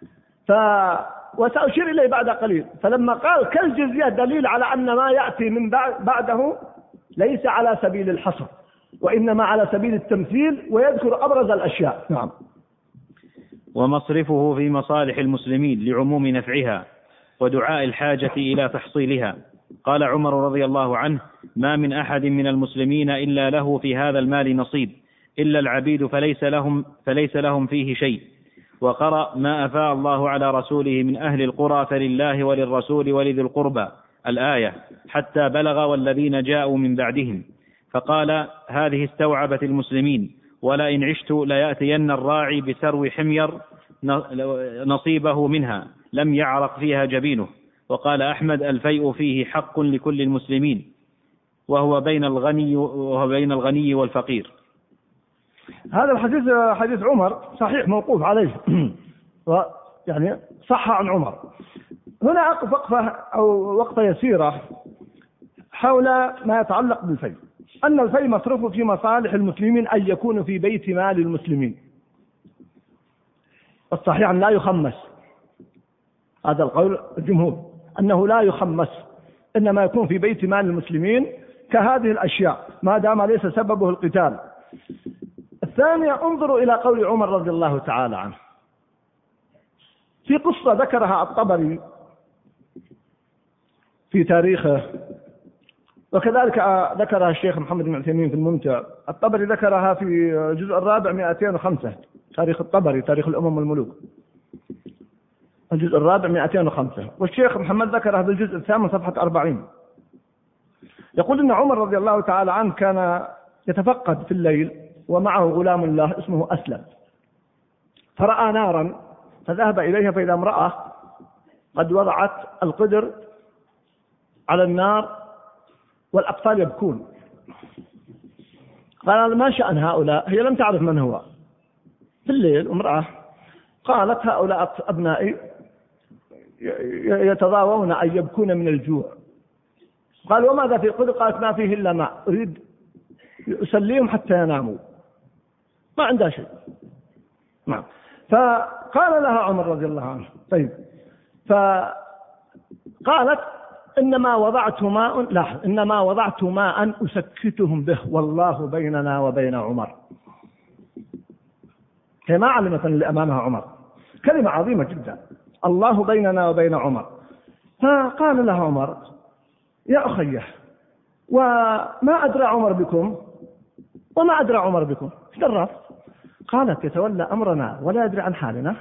وسأشير إليه بعد قليل. فلما قال كالجزية دليل على أن ما يأتي من بعده ليس على سبيل الحصر، وإنما على سبيل التمثيل، ويذكر أبرز الأشياء. نعم. ومصرفه في مصالح المسلمين لعموم نفعها ودعاء الحاجة إلى تحصيلها. قال عمر رضي الله عنه: ما من أحد من المسلمين إلا له في هذا المال نصيب، إلا العبيد فليس لهم فيه شيء. وقرأ: ما أفاء الله على رسوله من أهل القرى فلله وللرسول ولذي القربى، الآية، حتى بلغ والذين جاءوا من بعدهم. فقال: هذه استوعبت المسلمين، ولئن عشت ليأتين الراعي بسرو حمير نصيبه منها لم يعرق فيها جبينه. وقال أحمد: الفيء فيه حق لكل المسلمين، وهو بين الغني والفقير. هذا الحديث حديث عمر صحيح، موقوف عليه يعني صح عن عمر. هنا أقف وقفة أو وقفة يسيرة حول ما يتعلق بالفيء، أن الفيء مصرفه في مصالح المسلمين، أن يكون في بيت مال المسلمين. الصحيح أن لا يخمس، هذا القول الجمهور، أنه لا يخمس، إنما يكون في بيت مال المسلمين كهذه الأشياء ما دام ليس سببه القتال. الثانية، انظروا إلى قول عمر رضي الله تعالى عنه في قصة ذكرها الطبري في تاريخه، وكذلك ذكرها الشيخ محمد بن عثيمين في الممتع. الطبري ذكرها في الجزء الرابع 205، تاريخ الطبري، تاريخ الأمم والملوك، الجزء الرابع 205، والشيخ محمد ذكرها في الجزء الثامن صفحة 40. يقول إن عمر رضي الله تعالى عنه كان يتفقد في الليل ومعه غلام له اسمه أسلم، فرأى نارا فذهب إليها، فإذا امرأة قد وضعت القدر على النار والأطفال يبكون. قال: ما شأن هؤلاء؟ هي لم تعرف من هو، في الليل امرأة. قالت: هؤلاء أبنائي يتضاوون أن يبكون من الجوع. قال: وماذا في القدر؟ قالت: ما فيه إلا ماء، أريد أسليهم حتى يناموا، ما عندها شيء. نعم. فقال لها عمر رضي الله عنه: طيب. فقالت: إنما وضعت ماء أسكتهم به، والله بيننا وبين عمر. هي ما علمت اللي أمامها عمر، كلمة عظيمة جدا، الله بيننا وبين عمر. فقال لها عمر: يا أخيه، وما أدرى عمر بكم وما أدرى عمر بكم، ايش درى؟ قالت يتولى أمرنا ولا يدري عن حالنا،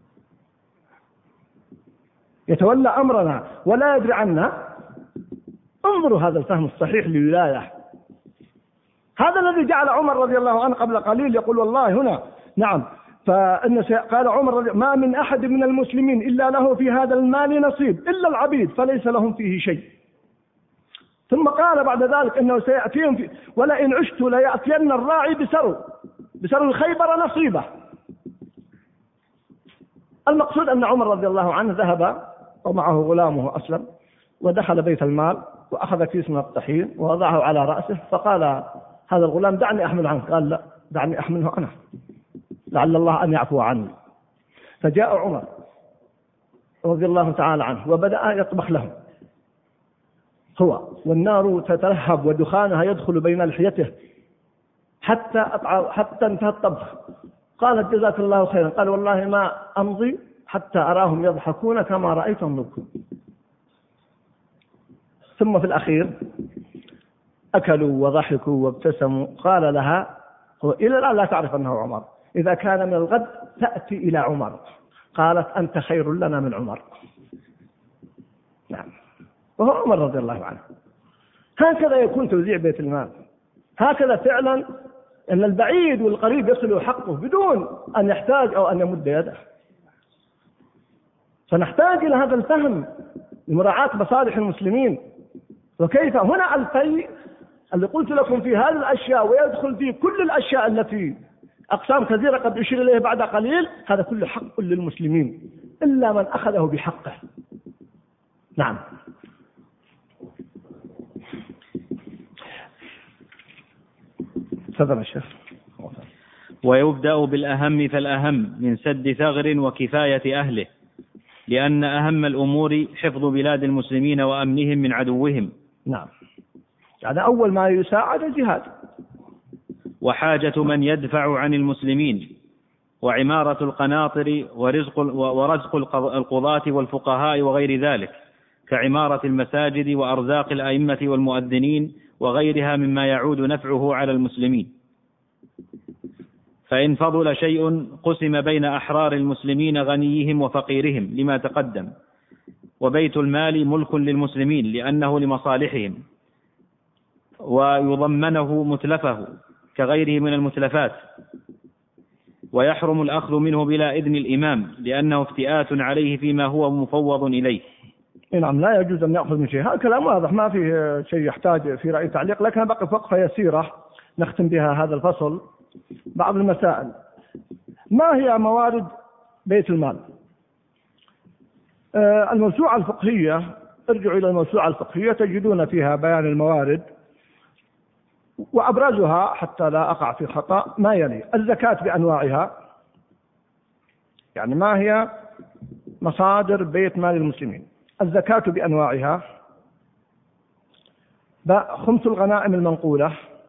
يتولى أمرنا ولا يدري عنا. انظروا هذا الفهم الصحيح للولاية. هذا الذي جعل عمر رضي الله عنه قبل قليل يقول والله هنا نعم، قال عمر ما من أحد من المسلمين إلا له في هذا المال نصيب إلا العبيد فليس لهم فيه شيء. ثم قال بعد ذلك إنه سيأتيهم ولئن عشت ليأتين الراعي بسرو خيبر نصيبه. المقصود أن عمر رضي الله عنه ذهب ومعه غلامه أسلم ودخل بيت المال وأخذ كيس من الطحين ووضعه على رأسه، فقال هذا الغلام دعني أحمل عنك. قال لا، دعني أحمله أنا لعل الله أن يعفو عني. فجاء عمر رضي الله تعالى عنه وبدأ يطبخ لهم هو، والنار تتلهب ودخانها يدخل بين لحيته حتى انتهى الطبخ. قالت جزاك الله خيرا. قال والله ما أمضي حتى أراهم يضحكون كما رأيتهم يبكون. ثم في الأخير أكلوا وضحكوا وابتسموا. قال لها هو إلى الآن لا تعرف أنه عمر، إذا كان من الغد تأتي إلى عمر. قالت أنت خير لنا من عمر. نعم، وهو عمر رضي الله عنه. هكذا يكون توزيع بيت المال، هكذا فعلا أن البعيد والقريب يصل حقه بدون أن يحتاج أو أن يمد يده. فنحتاج إلى هذا الفهم لمراعاة مصالح المسلمين. وكيف هنا الفيء اللي قلت لكم في هذه الأشياء ويدخل في كل الأشياء التي أقسام كثيرة قد أشير إليه بعد قليل، هذا كله حق للمسلمين إلا من أخذه بحقه. نعم. تفضل يا شيخ. ويبدأ بالأهم فالأهم من سد ثغر وكفاية أهله، لأن أهم الأمور حفظ بلاد المسلمين وأمنهم من عدوهم. نعم، يعني أول ما يساعد الجهاد، وحاجة من يدفع عن المسلمين، وعمارة القناطر ورزق القضاة والفقهاء وغير ذلك، كعمارة المساجد وأرزاق الأئمة والمؤذنين وغيرها مما يعود نفعه على المسلمين. فإن فضل شيء قسم بين أحرار المسلمين غنيهم وفقيرهم لما تقدم، وبيت المال ملك للمسلمين لأنه لمصالحهم، ويضمنه متلفه كغيره من المتلفات، ويحرم الأخذ منه بلا إذن الإمام لأنه افتئات عليه فيما هو مفوض إليه. نعم، لا يجوز أن يأخذ من شيء. هذا كلام واضح ما فيه شيء يحتاج في رأي تعليق، لكن بقي وقفة يسيرة نختم بها هذا الفصل. بعض المسائل: ما هي موارد بيت المال؟ الموسوعة الفقهية، ارجعوا إلى الموسوعة الفقهية تجدون فيها بيان الموارد، وأبرزها حتى لا أقع في خطأ ما يلي: الزكاة بأنواعها، يعني ما هي مصادر بيت مال المسلمين؟ الزكاة بأنواعها، خمس الغنائم المنقولة،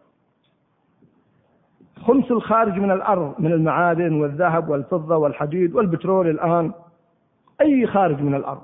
خمس الخارج من الأرض من المعادن والذهب والفضة والحديد والبترول، الآن أي خارج من الأرض،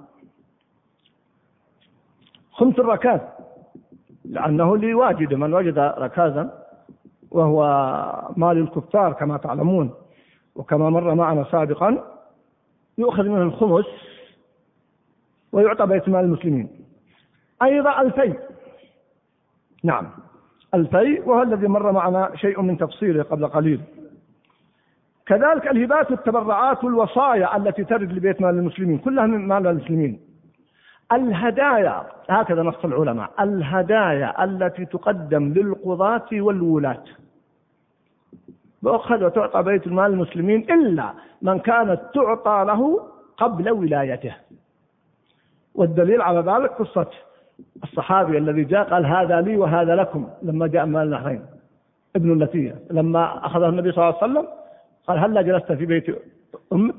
خمس الركاز لأنه لواجد من وجد ركازا وهو مال الكفار كما تعلمون، وكما مر معنا سابقا يؤخذ منه الخمس ويعطى بيت مال المسلمين. أيضا الفيء، نعم الفيء، وهو الذي مر معنا شيء من تفصيله قبل قليل. كذلك الهبات والتبرعات والوصايا التي ترد لبيت مال المسلمين كلها من مال المسلمين. الهدايا، هكذا نص العلماء: الهدايا التي تقدم للقضاة والولاة تؤخذ وتعطى بيت المال المسلمين إلا من كانت تعطى له قبل ولايته. والدليل على ذلك قصة الصحابي الذي جاء قال هذا لي وهذا لكم لما جاء مال النهرين ابن اللتية، لما أخذه النبي صلى الله عليه وسلم قال هل جلست في بيت أمك؟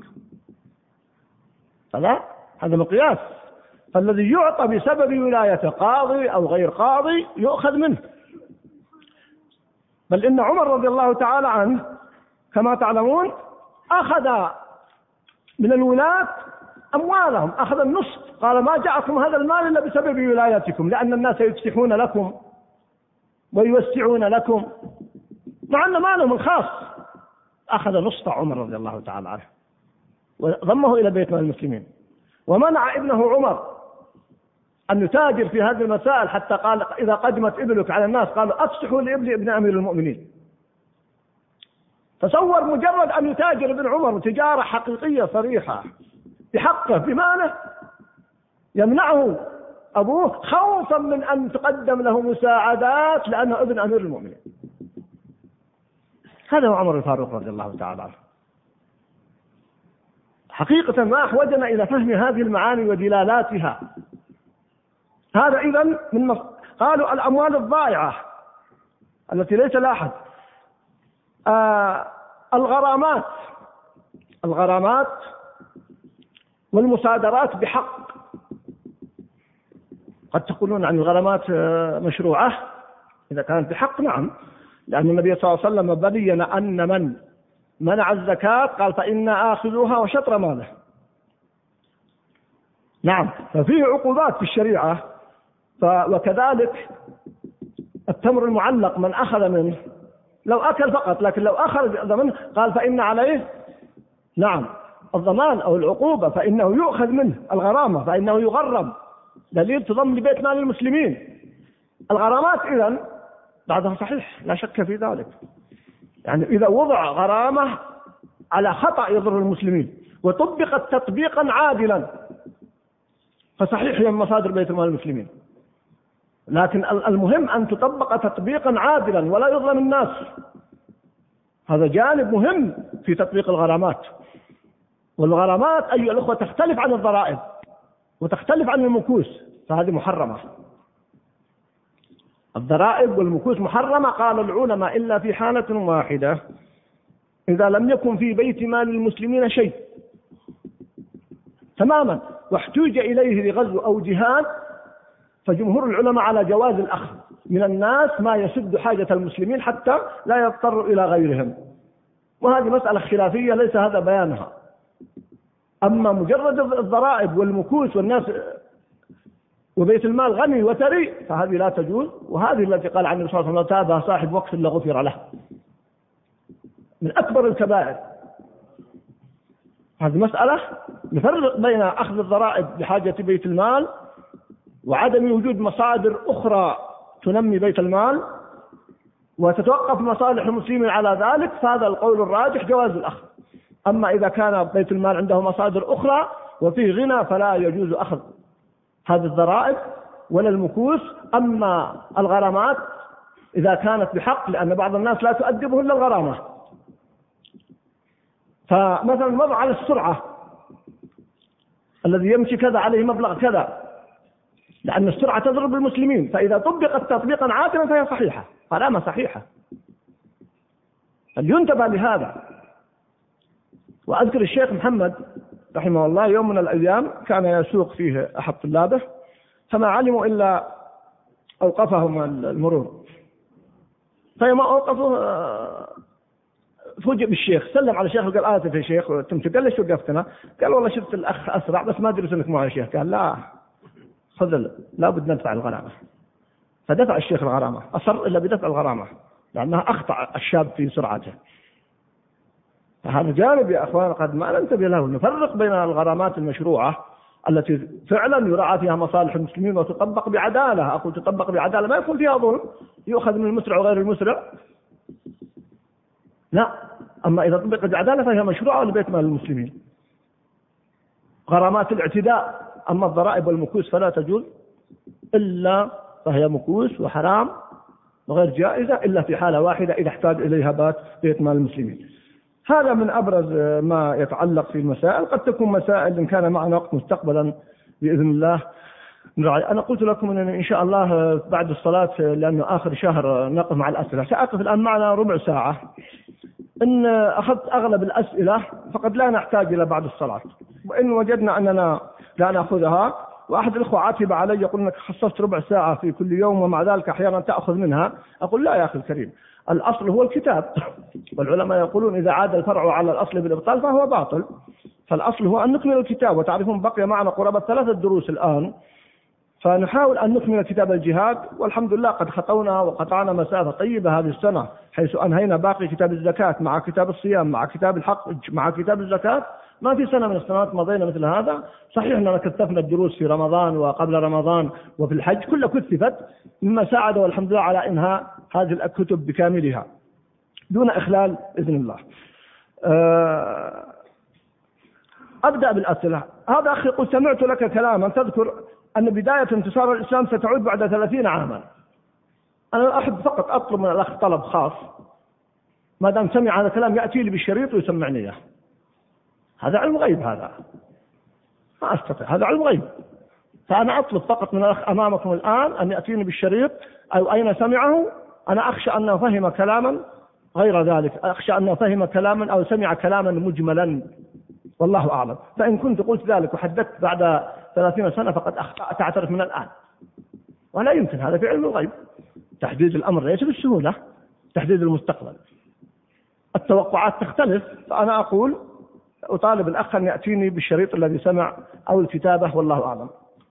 فلا، هذا مقياس. فالذي يعطى بسبب ولايته قاضي أو غير قاضي يؤخذ منه. بل إن عمر رضي الله تعالى عنه كما تعلمون أخذ من الولاة أموالهم، أخذ النصف، قال ما جاءكم هذا المال إلا بسبب ولايتكم، لأن الناس يفتحون لكم ويوسعون لكم، مع أن مالهم الخاص أخذ نصف عمر رضي الله تعالى عنه وضمه إلى بيت مال المسلمين، ومنع ابنه عمر أن يتاجر في هذه المسائل، حتى قال إذا قدمت إبلك على الناس قالوا أفسحوا لإبل ابن أمير المؤمنين. تصور مجرد أن يتاجر ابن عمر تجارة حقيقية صريحة بحقه بماله، يمنعه أبوه خوفا من أن تقدم له مساعدات لأنه ابن أمير المؤمنين. هذا هو عمر الفاروق رضي الله تعالى عنه. حقيقة ما أحوجنا إلى فهم هذه المعاني ودلالاتها. هذا إذن من قالوا الأموال الضائعة التي ليس لها أحد. الغرامات والمصادرات بحق. قد تقولون عن الغرامات مشروعة إذا كانت بحق، نعم، لأن النبي صلى الله عليه وسلم بين أن من منع الزكاة قال فإنا آخذوها وشطر ماله. نعم، ففيه عقوبات في الشريعة. وكذلك التمر المعلق من أخذ منه لو أكل فقط، لكن لو أخذ منه قال فإن عليه نعم الضمان أو العقوبة، فإنه يؤخذ منه الغرامة، فإنه يغرم، دليل تضم لبيت مال المسلمين. الغرامات إذن بعضها صحيح لا شك في ذلك، يعني إذا وضع غرامة على خطأ يضر المسلمين وطبقت تطبيقا عادلا فصحيح هي مصادر بيت مال المسلمين، لكن المهم أن تطبق تطبيقا عادلا ولا يظلم الناس. هذا جانب مهم في تطبيق الغرامات. والغرامات أيها الأخوة تختلف عن الضرائب وتختلف عن المكوس، فهذه محرمة. الضرائب والمكوس محرمة قال العلماء إلا في حالة واحدة، إذا لم يكن في بيت مال المسلمين شيء تماما واحتوج إليه لغزو أو جهاد، فجمهور العلماء على جواز الأخذ من الناس ما يسد حاجة المسلمين حتى لا يضطروا إلى غيرهم. وهذه مسألة خلافية ليس هذا بيانها. أما مجرد الضرائب والمكوس والناس وبيت المال غني وثري فهذه لا تجوز، وهذه التي قال عن النبي صلى الله عليه وسلم تابها صاحب وقف لغفر له، من أكبر الكبائر. هذه مسألة نفرق بين أخذ الضرائب لحاجة بيت المال وعدم وجود مصادر أخرى تنمي بيت المال وتتوقف مصالح المسلمين على ذلك، فهذا القول الراجح جواز الأخذ. أما إذا كان بيت المال عنده مصادر أخرى وفيه غنى فلا يجوز أخذ هذه الضرائب ولا المكوس. أما الغرامات إذا كانت بحق، لأن بعض الناس لا تؤدبه إلا الغرامة. فمثلا الوضع على السرعة الذي يمشي كذا عليه مبلغ كذا، لأن السرعة تضرب المسلمين، فإذا طبقت تطبيقا عادلا فهي صحيحة، علامة صحيحة، فلينتبه لهذا. وأذكر الشيخ محمد رحمه الله يوم من الأيام كان يسوق فيه أحد طلابه، فما علموا إلا أوقفهم المرور، فيما أوقفوا فوجئ بالشيخ، سلم على الشيخ وقال آسف يا شيخ وتمت. قال ليش وقفتنا؟ قال والله شفت الأخ أسرع بس ما أدري سنك معه يا شيخ. قال لا خذ، لا بد ندفع الغرامة. فدفع الشيخ الغرامة، أصر إلا بدفع الغرامة لأنها أخطأ الشاب في سرعته. فهذا جانب يا أخوان قد ما ننتبه له. نفرق بين الغرامات المشروعة التي فعلا يراعى فيها مصالح المسلمين وتطبق بعدالة، أقول تطبق بعدالة ما يكون فيها ظلم يؤخذ من المسرع وغير المسرع، لا. أما إذا طبقت بعدالة فهي مشروعة لبيت مال المسلمين. غرامات الاعتداء، أما الضرائب والمكوس فلا تجوز إلا فهي مكوس وحرام وغير جائزة إلا في حالة واحدة إذا احتاج إليها بيت مال المسلمين. هذا من أبرز ما يتعلق في المسائل. قد تكون مسائل إن كان معنا وقت مستقبلا بإذن الله. أنا قلت لكم أنني إن شاء الله بعد الصلاة، لأنه آخر شهر نقف مع الأسئلة، سأقف الآن معنا ربع ساعة. إن أخذت أغلب الأسئلة فقد لا نحتاج إلى بعد الصلاة، وإن وجدنا أننا لا نأخذها، وأحد الأخوة عاتب علي يقول أنك خصصت ربع ساعة في كل يوم ومع ذلك أحيانا تأخذ منها. أقول لا يا أخي الكريم، الأصل هو الكتاب، والعلماء يقولون إذا عاد الفرع على الأصل بالإبطال فهو باطل، فالأصل هو أن نكمل الكتاب. وتعرفون بقي معنا قرابة 3 دروس الآن، فنحاول أن نكمل كتاب الجهاد، والحمد لله قد خطونا وقطعنا مسافة طيبة هذه السنة، حيث أنهينا باقي كتاب الزكاة مع كتاب الصيام مع كتاب الحق مع كتاب الزكاة. ما في سنة من السنوات مضينا مثل هذا. صحيح أننا كثفنا الدروس في رمضان وقبل رمضان وفي الحج، كلها كثفت، مما ساعد والحمد لله على إنهاء هذه الكتب بكاملها دون إخلال بإذن الله. أبدأ بالأسئلة. هذا أخي يقول: سمعت لك كلاما تذكر أن بداية انتصار الإسلام ستعود بعد 30 عاما. أنا أحب فقط أطلب من الأخ طلب خاص، ما دام سمع هذا الكلام يأتي لي بالشريط ويسمعني إياه. هذا علم غيب، هذا ما أستطيع، هذا علم غيب. فأنا أطلب فقط من الأخ أمامكم الآن أن يأتيني بالشريط أو أين سمعه. أنا أخشى أنه فهم كلاما غير ذلك، أخشى أنه فهم كلاما أو سمع كلاما مجملا، والله أعلم. فإن كنت قلت ذلك وحدثت بعد 30 سنة فقد أخطأت، أعترف من الآن، ولا يمكن، هذا في علم الغيب. تحديد الأمر ليس بالسهولة، تحديد المستقبل، التوقعات تختلف. فأنا أقول أطالب الأخ أن يأتيني بالشريط الذي سمع أو الكتابة، والله أعلم.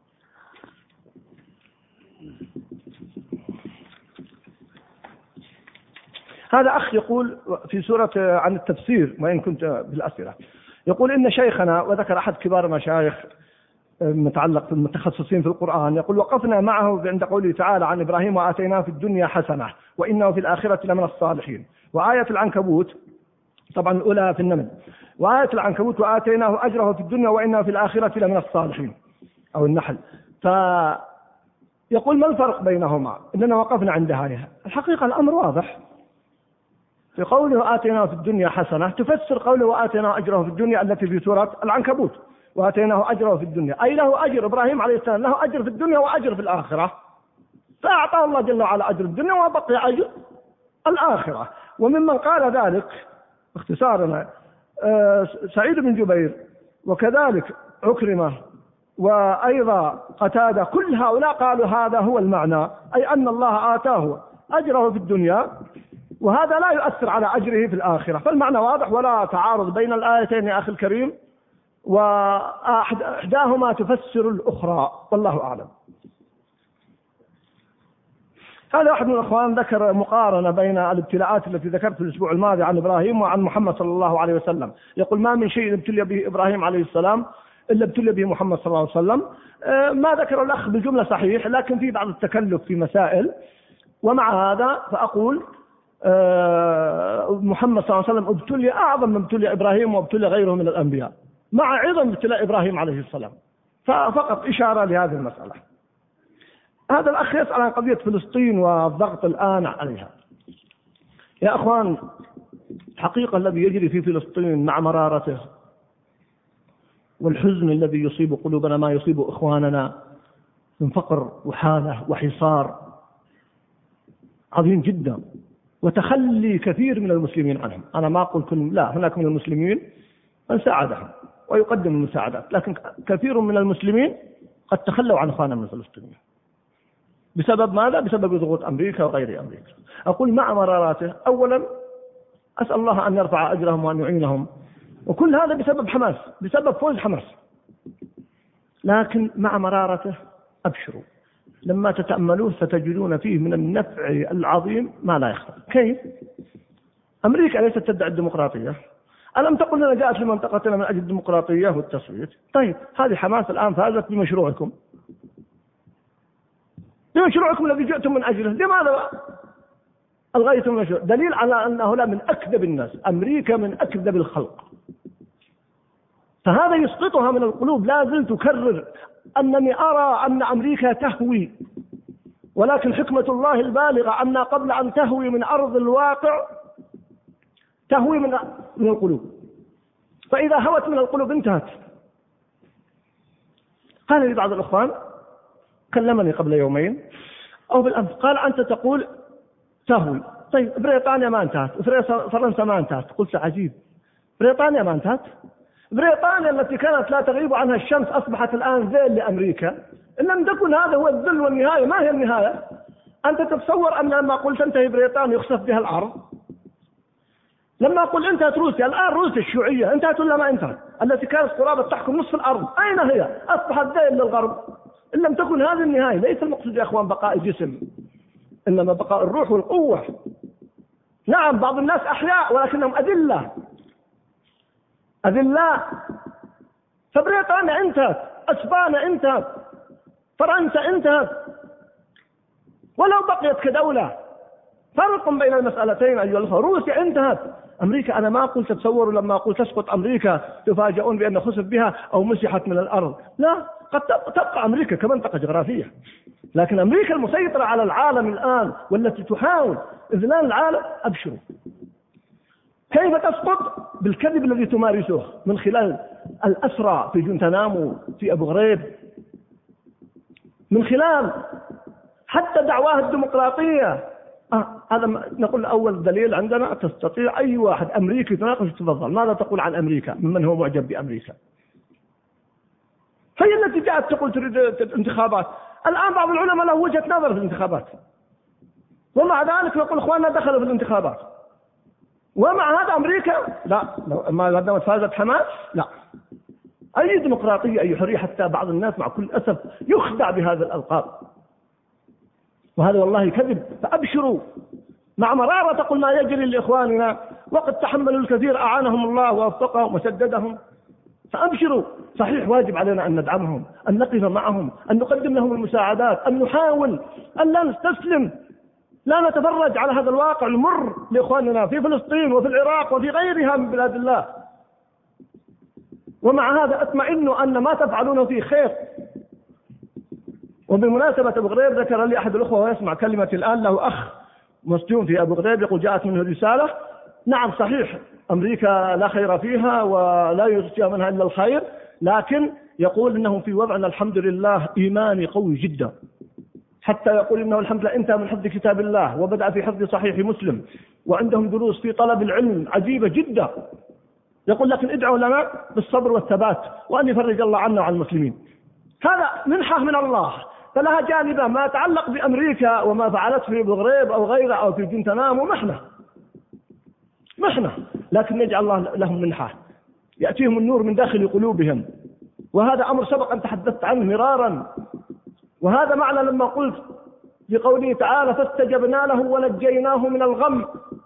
هذا أخ يقول في سورة عن التفسير، وإن كنت بالأسئلة، يقول: إن شيخنا، وذكر أحد كبار المشايخ متعلق بالمتخصصين في القرآن، يقول: وقفنا معه عند قوله تعالى عن إبراهيم: وآتيناه في الدنيا حسنة وإنه في الآخرة لمن الصالحين. وآية العنكبوت، طبعا الأولى في النمل، وآية العنكبوت: وآتيناه أجره في الدنيا وإنه في الآخرة لمن الصالحين، أو النحل. فيقول: ما الفرق بينهما؟ إننا وقفنا عند هذه. الحقيقة الأمر واضح. في قوله آتيناه في الدنيا حسنة تفسر قوله وآتيناه أجره في الدنيا التي في سورة العنكبوت، وآتيناه أجره في الدنيا، أي له أجر. إبراهيم عليه السلام له أجر في الدنيا وأجر في الآخرة، فأعطاه الله جل وعلا أجر الدنيا وبقي أجر الآخرة. وممن قال ذلك باختصارنا سعيد بن جبير، وكذلك عكرمة، وأيضا قتادة، كل هؤلاء قالوا هذا هو المعنى، أي أن الله آتاه أجره في الدنيا وهذا لا يؤثر على أجره في الآخرة. فالمعنى واضح ولا تعارض بين الآيتين يا أخي الكريم، وإحداهما تفسر الأخرى، والله أعلم. هذا أحد من الأخوان ذكر مقارنة بين الابتلاءات التي ذكرت في الأسبوع الماضي عن إبراهيم وعن محمد صلى الله عليه وسلم. يقول: ما من شيء ابتلي به إبراهيم عليه السلام إلا ابتلي به محمد صلى الله عليه وسلم. ما ذكر الأخ بالجملة صحيح، لكن في بعض التكلف في مسائل. ومع هذا فأقول محمد صلى الله عليه وسلم ابتلي أعظم من ابتلي إبراهيم وابتلي غيره من الأنبياء، مع عظم ابتلاء إبراهيم عليه السلام. ففقط إشارة لهذه المسألة. هذا الأخ يسأل عن قضية فلسطين والضغط الآن عليها. يا أخوان، الحقيقة الذي يجري في فلسطين مع مرارته والحزن الذي يصيب قلوبنا ما يصيب إخواننا من فقر وحالة وحصار عظيم جدا، وتخلي كثير من المسلمين عنهم. أنا ما أقول كل، لا، هناك من المسلمين من ساعدهم ويقدم المساعدات، لكن كثير من المسلمين قد تخلوا عن إخواننا من الفلسطينيين. بسبب ماذا؟ بسبب ضغوط أمريكا وغير أمريكا. أقول مع مراراته، أولا أسأل الله أن يرفع أجرهم وأن يعينهم، وكل هذا بسبب حماس، بسبب فوز حماس. لكن مع مرارته أبشروا، لما تتأملوه ستجدون فيه من النفع العظيم ما لا يخفى. كيف؟ أمريكا ليست تدعي الديمقراطية. ألم تقل لنا جاءت لمنطقتنا من أجل الديمقراطية والتصويت؟ طيب، هذه حماس الآن فازت بمشروعكم، بمشروعكم الذي جئتم من أجله. لماذا ألغيتم المشروع؟ دليل على أن هؤلاء من أكذب الناس، أمريكا من أكذب الخلق. فهذا يسقطها من القلوب. لا زلت أكرر أنني أرى أن أمريكا تهوي، ولكن حكمة الله البالغة أن قبل أن تهوي من أرض الواقع تهوي من القلوب، فإذا هوت من القلوب انتهت. قال لي بعض الأخوان، كلمني قبل يومين أو بالأمس، قال: أنت تقول تهوي، طيب بريطانيا ما انتهت، فرنسا ما انتهت. قلت: عجيب، بريطانيا ما انتهت؟ بريطانيا التي كانت لا تغيب عنها الشمس أصبحت الآن ذيل لأمريكا. إن لم تكن هذا هو الذل والنهاية، ما هي النهاية؟ أنت تتصور أن لما قلت انتهي بريطانيا يخسف بها الأرض؟ لما قلت انتهت روسيا، الآن روسيا الشيوعية انتهت ولا ما انتهت؟ التي كانت قرابة تحكم نصف الأرض، أين هي؟ أصبحت ذيل للغرب. إن لم تكن هذه النهاية. ليس المقصود يا أخوان بقاء الجسم، إنما بقاء الروح والقوة. نعم بعض الناس أحياء ولكنهم أذلاء. فبريطانيا انتهت، أسبانيا انتهت، فرنسا انتهت، ولو بقيت كدولة. فرق بين المسألتين أيها الأخوة. روسيا انتهت، أمريكا أنا ما قلت تصوروا لما أقول تسقط أمريكا تفاجئون بأن خسف بها أو مسحت من الأرض، لا، قد تبقى أمريكا كمنطقة جغرافية، لكن أمريكا المسيطرة على العالم الآن والتي تحاول إذلال العالم. أبشروا. كيف تسقط؟ بالكذب الذي تمارسه من خلال الأسرى في جنتنامو في أبو غريب، من خلال حتى دعواه الديمقراطية. هذا نقول أول دليل عندنا. تستطيع أي واحد أمريكي تناقش تفضل، ماذا تقول عن أمريكا ممن هو معجب بأمريكا؟ هي التي جاءت تقول تريد انتخابات. الآن بعض العلماء له وجهة نظر في الانتخابات، ومع ذلك نقول إخواننا دخلوا في الانتخابات. ومع هذا أمريكا لا، ما قدمت فازت حماس، لا. أي ديمقراطية، أي حرية. حتى بعض الناس مع كل أسف يخدع بهذا الألقاب، وهذا والله كذب. فأبشروا. مع مرارة تقول ما يجري لإخواننا وقد تحملوا الكثير، أعانهم الله ووفقهم وسددهم. فأبشروا. صحيح واجب علينا أن ندعمهم، أن نقف معهم، أن نقدم لهم المساعدات، أن نحاول أن لا نستسلم، لا نتفرج على هذا الواقع المر لإخواننا في فلسطين وفي العراق وفي غيرها من بلاد الله. ومع هذا أطمئن أن ما تفعلونه فيه خير. وبالمناسبة أبو غريب ذكر لي أحد الأخوة ويسمع كلمة الآن، له أخ مسجون في أبو غريب يقول جاءت منه رسالة. نعم صحيح أمريكا لا خير فيها ولا يرجى منها إلا الخير، لكن يقول إنهم في وضع الحمد لله إيماني قوي جدا، حتى يقول إنه الحمد لله انتهى من حفظ كتاب الله وبدأ في حفظ صحيح مسلم، وعندهم دروس في طلب العلم عجيبة جدا. يقول لكن ادعوا لنا بالصبر والثبات وأن يفرج الله عنا وعن المسلمين. هذا منحة من الله. فلها جانبة ما يتعلق بأمريكا وما فعلت في أبو غريب أو غيره أو في جنتنامو محنة، لكن يجعل الله لهم منحة، يأتيهم النور من داخل قلوبهم. وهذا أمر سبق أن تحدثت عنه مرارا. وهذا معنى لما قلت بقوله تعالى فاستجبنا له ونجيناه من الغم.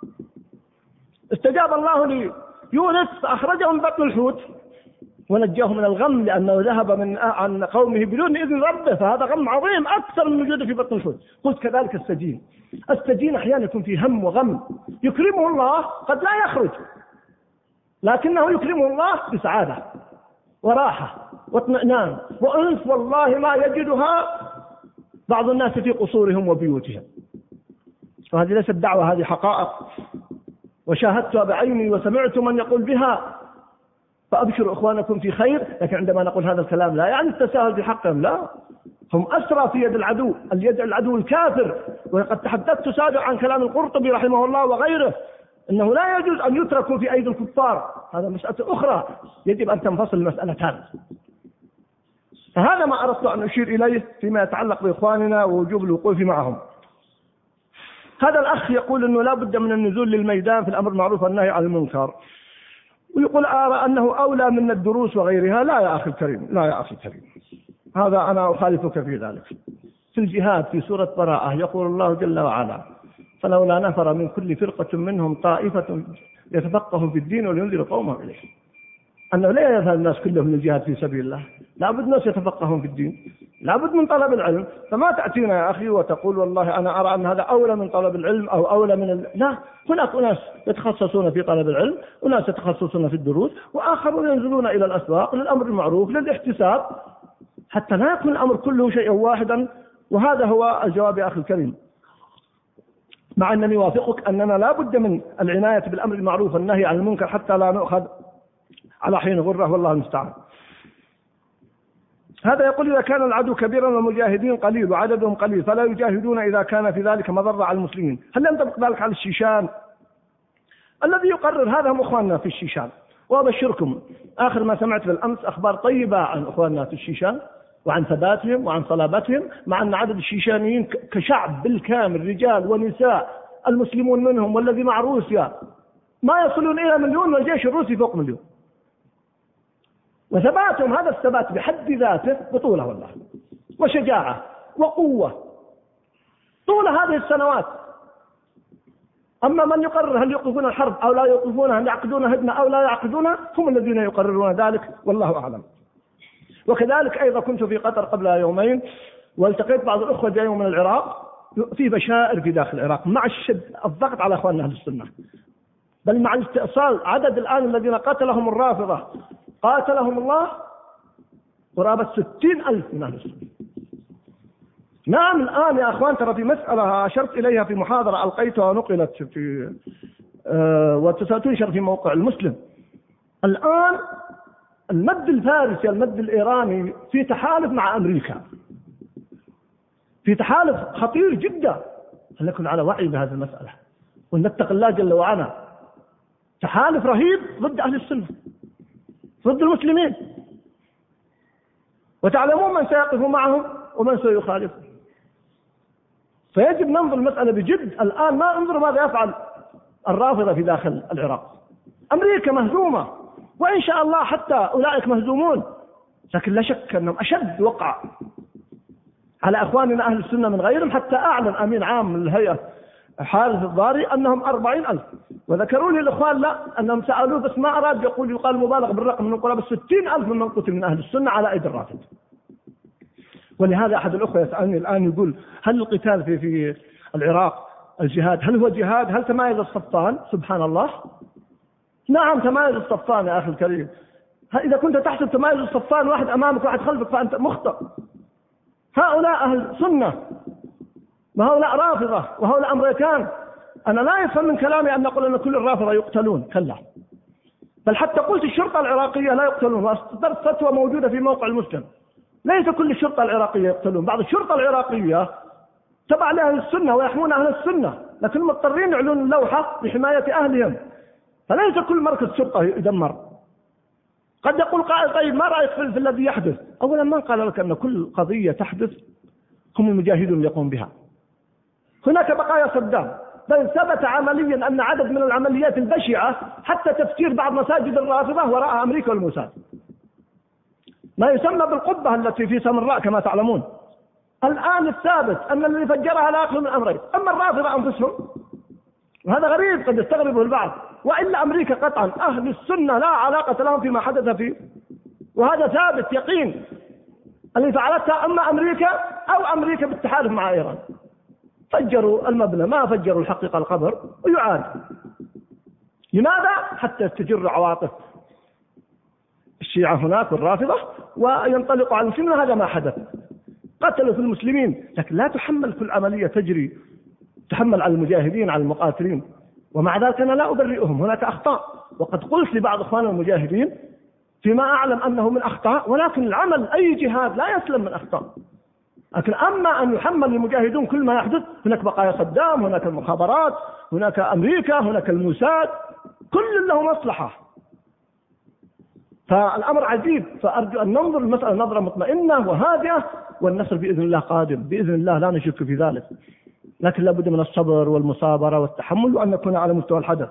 استجاب الله ليونس فأخرجه من بطن الحوت ونجاه من الغم، لأنه ذهب عن قومه بدون إذن ربه، فهذا غم عظيم أكثر من وجوده في بطن الحوت. قلت كذلك السجين أحيانا يكون فيه هم وغم، يكرمه الله قد لا يخرج، لكنه يكرمه الله بسعادة وراحة واطمئنان وأنس والله ما يجدها بعض الناس في قصورهم وبيوتهم. وهذه ليست دعوة، هذه حقائق وشاهدتها بعيني وسمعت من يقول بها. فأبشروا إخوانكم في خير. لكن عندما نقول هذا الكلام لا يعني التساهل بحقهم، لا، هم أسرى في يد العدو، اليد العدو الكافر. وقد تحدثت سابقا عن كلام القرطبي رحمه الله وغيره، إنه لا يجوز أن يتركوا في أيدي الكفار، هذا مسألة أخرى يجب أن تنفصل المسألتان. فهذا ما أردت أن أشير إليه فيما يتعلق بإخواننا ووجوب الوقوف معهم. هذا الأخ يقول أنه لا بد من النزول للميدان في الأمر المعروف والنهي عن المنكر، ويقول أرى أنه أولى من الدروس وغيرها. لا يا أخي الكريم، لا يا أخي الكريم، هذا أنا أخالفك في ذلك. في الجهاد في سورة براءة يقول الله جل وعلا فلولا نفر من كل فرقة منهم طائفة يتفقهوا في الدين ولينذروا قومهم إليه. أنه لا يذهب الناس كلهم للجهاد في سبيل الله، لابد الناس يتفقهون في الدين، لابد من طلب العلم. فما تأتينا يا أخي وتقول والله أنا أرى أن هذا أولى من طلب العلم أو أولى من لا، هناك أناس يتخصصون في طلب العلم، وناس يتخصصون في الدروس، وآخرون ينزلون إلى الأسواق للأمر المعروف للاحتساب، حتى لا يكون الأمر كله شيئا واحدا. وهذا هو الجواب يا أخي الكريم، مع أنني وافقك أننا لا بد من العناية بالأمر المعروف والنهي عن المنكر حتى لا نؤخذ على حين غره، والله المستعان. هذا يقول إذا كان العدو كبيرا والمجاهدين قليل وعددهم قليل فلا يجاهدون إذا كان في ذلك مضرة على المسلمين، هل ينطبق ذلك على الشيشان؟ الذي يقرر هذا هم أخواننا في الشيشان. وأبشركم آخر ما سمعت بالأمس أخبار طيبة عن أخواننا في الشيشان وعن ثباتهم وعن صلابتهم، مع أن عدد الشيشانيين كشعب بالكامل رجال ونساء المسلمون منهم والذي مع روسيا ما يصلون إلى 1,000,000 والجيش الروسي فوق 1,000,000. وثباتهم هذا الثبات بحد ذاته بطولة والله. وشجاعة وقوة طول هذه السنوات. أما من يقرر هل يوقفون الحرب أو لا يوقفونها، هل يعقدون هدنة أو لا يعقدونها، هم الذين يقررون ذلك والله أعلم. وكذلك أيضا كنت في قطر قبل يومين والتقيت بعض الأخوة جاءوا من العراق، في بشائر في داخل العراق مع الضغط على أخواننا أهل السنة، بل مع الاستئصال. عدد الآن الذين قتلهم الرافضة قاتلهم الله قرابة 60,000 من أهل السنة. نعم الآن يا أخوان ترى في مسألة أشرت إليها في محاضرة ألقيتها ونقلت في وتنشر في موقع المسلم. الآن المد الفارسي المد الإيراني في تحالف مع أمريكا، في تحالف خطير جدا. فلنكن على وعي بهذه المسألة ونتق الله جل وعلا. تحالف رهيب ضد أهل السنة، ضد المسلمين، وتعلمون من سيقف معهم ومن سيخالفهم. فيجب ننظر المسألة بجد. الآن ما انظروا ماذا يفعل الرافضة في داخل العراق. أمريكا مهزومة، وإن شاء الله حتى أولئك مهزومون، لكن لا شك أنهم أشد وقع على أخواننا أهل السنة من غيرهم. حتى أعلن أمين عام من الهيئة حارث الضاري أنهم 40,000، وذكروا لي الإخوان لا أنهم سألوه بس ما أراد يقال مبالغ بالرقم، من قرابة 60,000 من قتل من أهل السنة على أيدي الرافض. ولهذا أحد الأخوة يسألني الآن يقول هل القتال في العراق الجهاد هل هو جهاد؟ هل تمايز الصفان؟ سبحان الله، نعم تمايز الصفان يا أخي الكريم. إذا كنت تحسب تمايز الصفان واحد أمامك واحد خلفك فأنت مخطئ. هؤلاء أهل سنة وهؤلاء رافضة وهؤلاء أمريكان. أنا لا يفهم من كلامي أن نقول أن كل الرافضة يقتلون، كلا، بل حتى قلت الشرطة العراقية لا يقتلون، وأصدرت فتوى موجودة في موقع المسلم ليس كل الشرطة العراقية يقتلون. بعض الشرطة العراقية تبع لأهل السنة ويحمون أهل السنة، لكنهم مضطرين يعلنون اللوحة لحماية أهلهم، فليس كل مركز شرطة يدمر. قد يقول قائل طيب ما رأيك في الذي يحدث؟ أولا من قال لك أن كل قضية تحدث هم المجاهدون يقوم بها؟ هناك بقايا صدام، بل ثبت عمليا أن عدد من العمليات البشعة حتى تفجير بعض مساجد الرافضة وراءها أمريكا والموساد، ما يسمى بالقبة التي في سامراء كما تعلمون. الآن الثابت أن الذي فجرها لا يخلو من أمرين، أما الرافضة أنفسهم، وهذا غريب قد يستغربه البعض، وإلا أمريكا قطعا أهل السنة لا علاقة لهم فيما حدث فيه، وهذا ثابت يقين. اللي فعلتها أما أمريكا أو أمريكا بالتحالف مع إيران. فجروا المبنى، ما فجروا الحقيقة القبر، ويعاد. لماذا؟ حتى يستجر عواطف الشيعة هناك والرافضة وينطلقوا على المسلمين. هذا ما حدث، قتلوا في المسلمين، لكن لا تحمل كل عملية تجري تحمل على المجاهدين على المقاتلين. ومع ذلك أنا لا أبرئهم، هناك أخطاء، وقد قلت لبعض أخواننا المجاهدين فيما أعلم أنه من أخطاء، ولكن العمل أي جهاد لا يسلم من أخطاء. لكن أما أن يحمل المجاهدون كل ما يحدث، هناك بقايا صدام، هناك المخابرات، هناك أمريكا، هناك الموساد، كل له مصلحة. فالأمر عجيب. فأرجو أن ننظر المسألة نظرة مطمئنة وهادئة، والنصر بإذن الله قادم بإذن الله، لا نشك في ذلك، لكن لابد من الصبر والمصابرة والتحمل، وأن نكون على مستوى الحدث.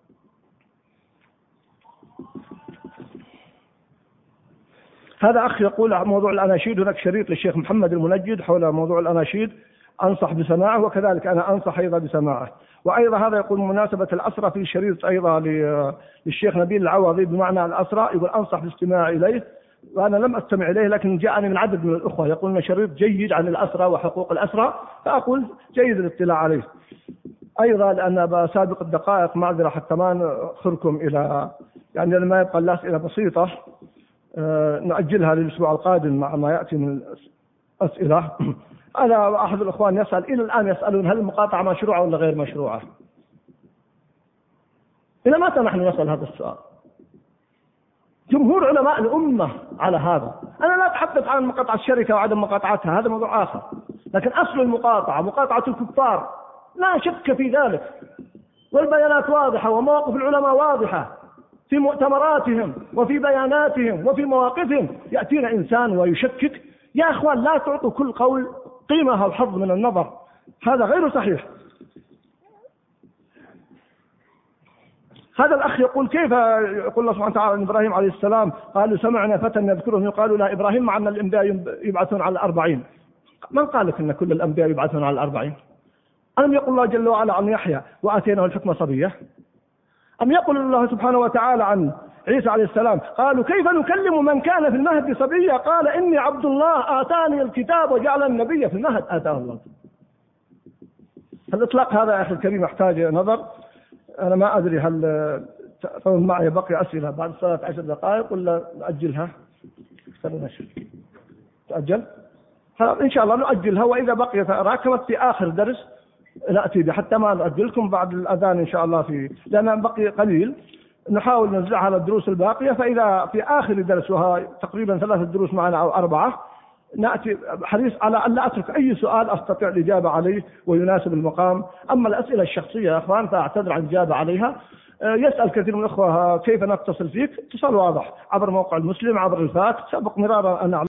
هذا أخ يقول عن موضوع الأناشيد، هناك شريط للشيخ محمد المنجد حول موضوع الأناشيد، أنصح بسماعه، وكذلك أنا أنصح أيضا بسماعه. وأيضا هذا يقول مناسبة الأسرة في شريط أيضا للشيخ نبيل العوضي بمعنى الأسرة، يقول أنصح بالاستماع إليه، وأنا لم أستمع إليه، لكن جاءني من عدد من الأخوة يقولون شريط جيد عن الأسرة وحقوق الأسرة، فأقول جيد الاطلاع عليه. أيضا لأن بسابق الدقائق معذرة حتى ما نأخركم إلى يعني لما يبقى الأسئلة بسيطة نؤجلها للأسبوع القادم مع ما يأتي من أسئلة. أنا أحد الأخوان يسأل إلى الآن يسألون هل المقاطعة مشروعة ولا غير مشروعة؟ إلى متى نحن نسأل هذا السؤال؟ جمهور علماء الأمة على هذا. أنا لا أتحدث عن مقاطعة الشركة وعدم مقاطعتها، هذا موضوع آخر، لكن أصل المقاطعة مقاطعة الكفار لا شك في ذلك، والبيانات واضحة ومواقف العلماء واضحة في مؤتمراتهم وفي بياناتهم وفي مواقفهم. يأتينا إنسان ويشكك. يا أخوان لا تعطوا كل قول قيمة أو حظ من النظر، هذا غير صحيح. هذا الأخ يقول كيف يقول الله سبحانه وتعالى عن إبراهيم عليه السلام قالوا سمعنا فتى يذكرهم يقالوا لا إبراهيم مع أن الأنبياء يبعثون على 40. من قال لك أن كل الأنبياء يبعثون على 40؟ ألم يقول الله جل وعلا عن يحيى وآتيناه الحكمة صبية؟ أم يقول الله سبحانه وتعالى عن عيسى عليه السلام قالوا كيف نكلم من كان في المهد صبيا قال إني عبد الله آتاني الكتاب وجعل النبي في المهد آتاه الله. الإطلاق هذا يا أخي الكريم يحتاج نظر. أنا ما أدري هل معي بقي أسئلة بعد الصلاة 10 دقائق ولا نأجلها؟ تأجل؟ إن شاء الله نؤجلها، وإذا بقيت راكمت في آخر درس نأتي به حتى ما نؤجلكم بعد الأذان إن شاء الله لأن بقي قليل نحاول نوزعها على الدروس الباقية. فإذا في آخر درس وها تقريبا 3 دروس معنا أو 4 نأتي حريص على أن لا أترك أي سؤال أستطيع الإجابة عليه ويناسب المقام. أما الأسئلة الشخصية يا أخوان فأعتذر عن الإجابة عليها. يسأل كثير من الأخوة كيف نتصل فيك؟ اتصال واضح عبر موقع المسلم عبر الفاكس سبق مرارا أن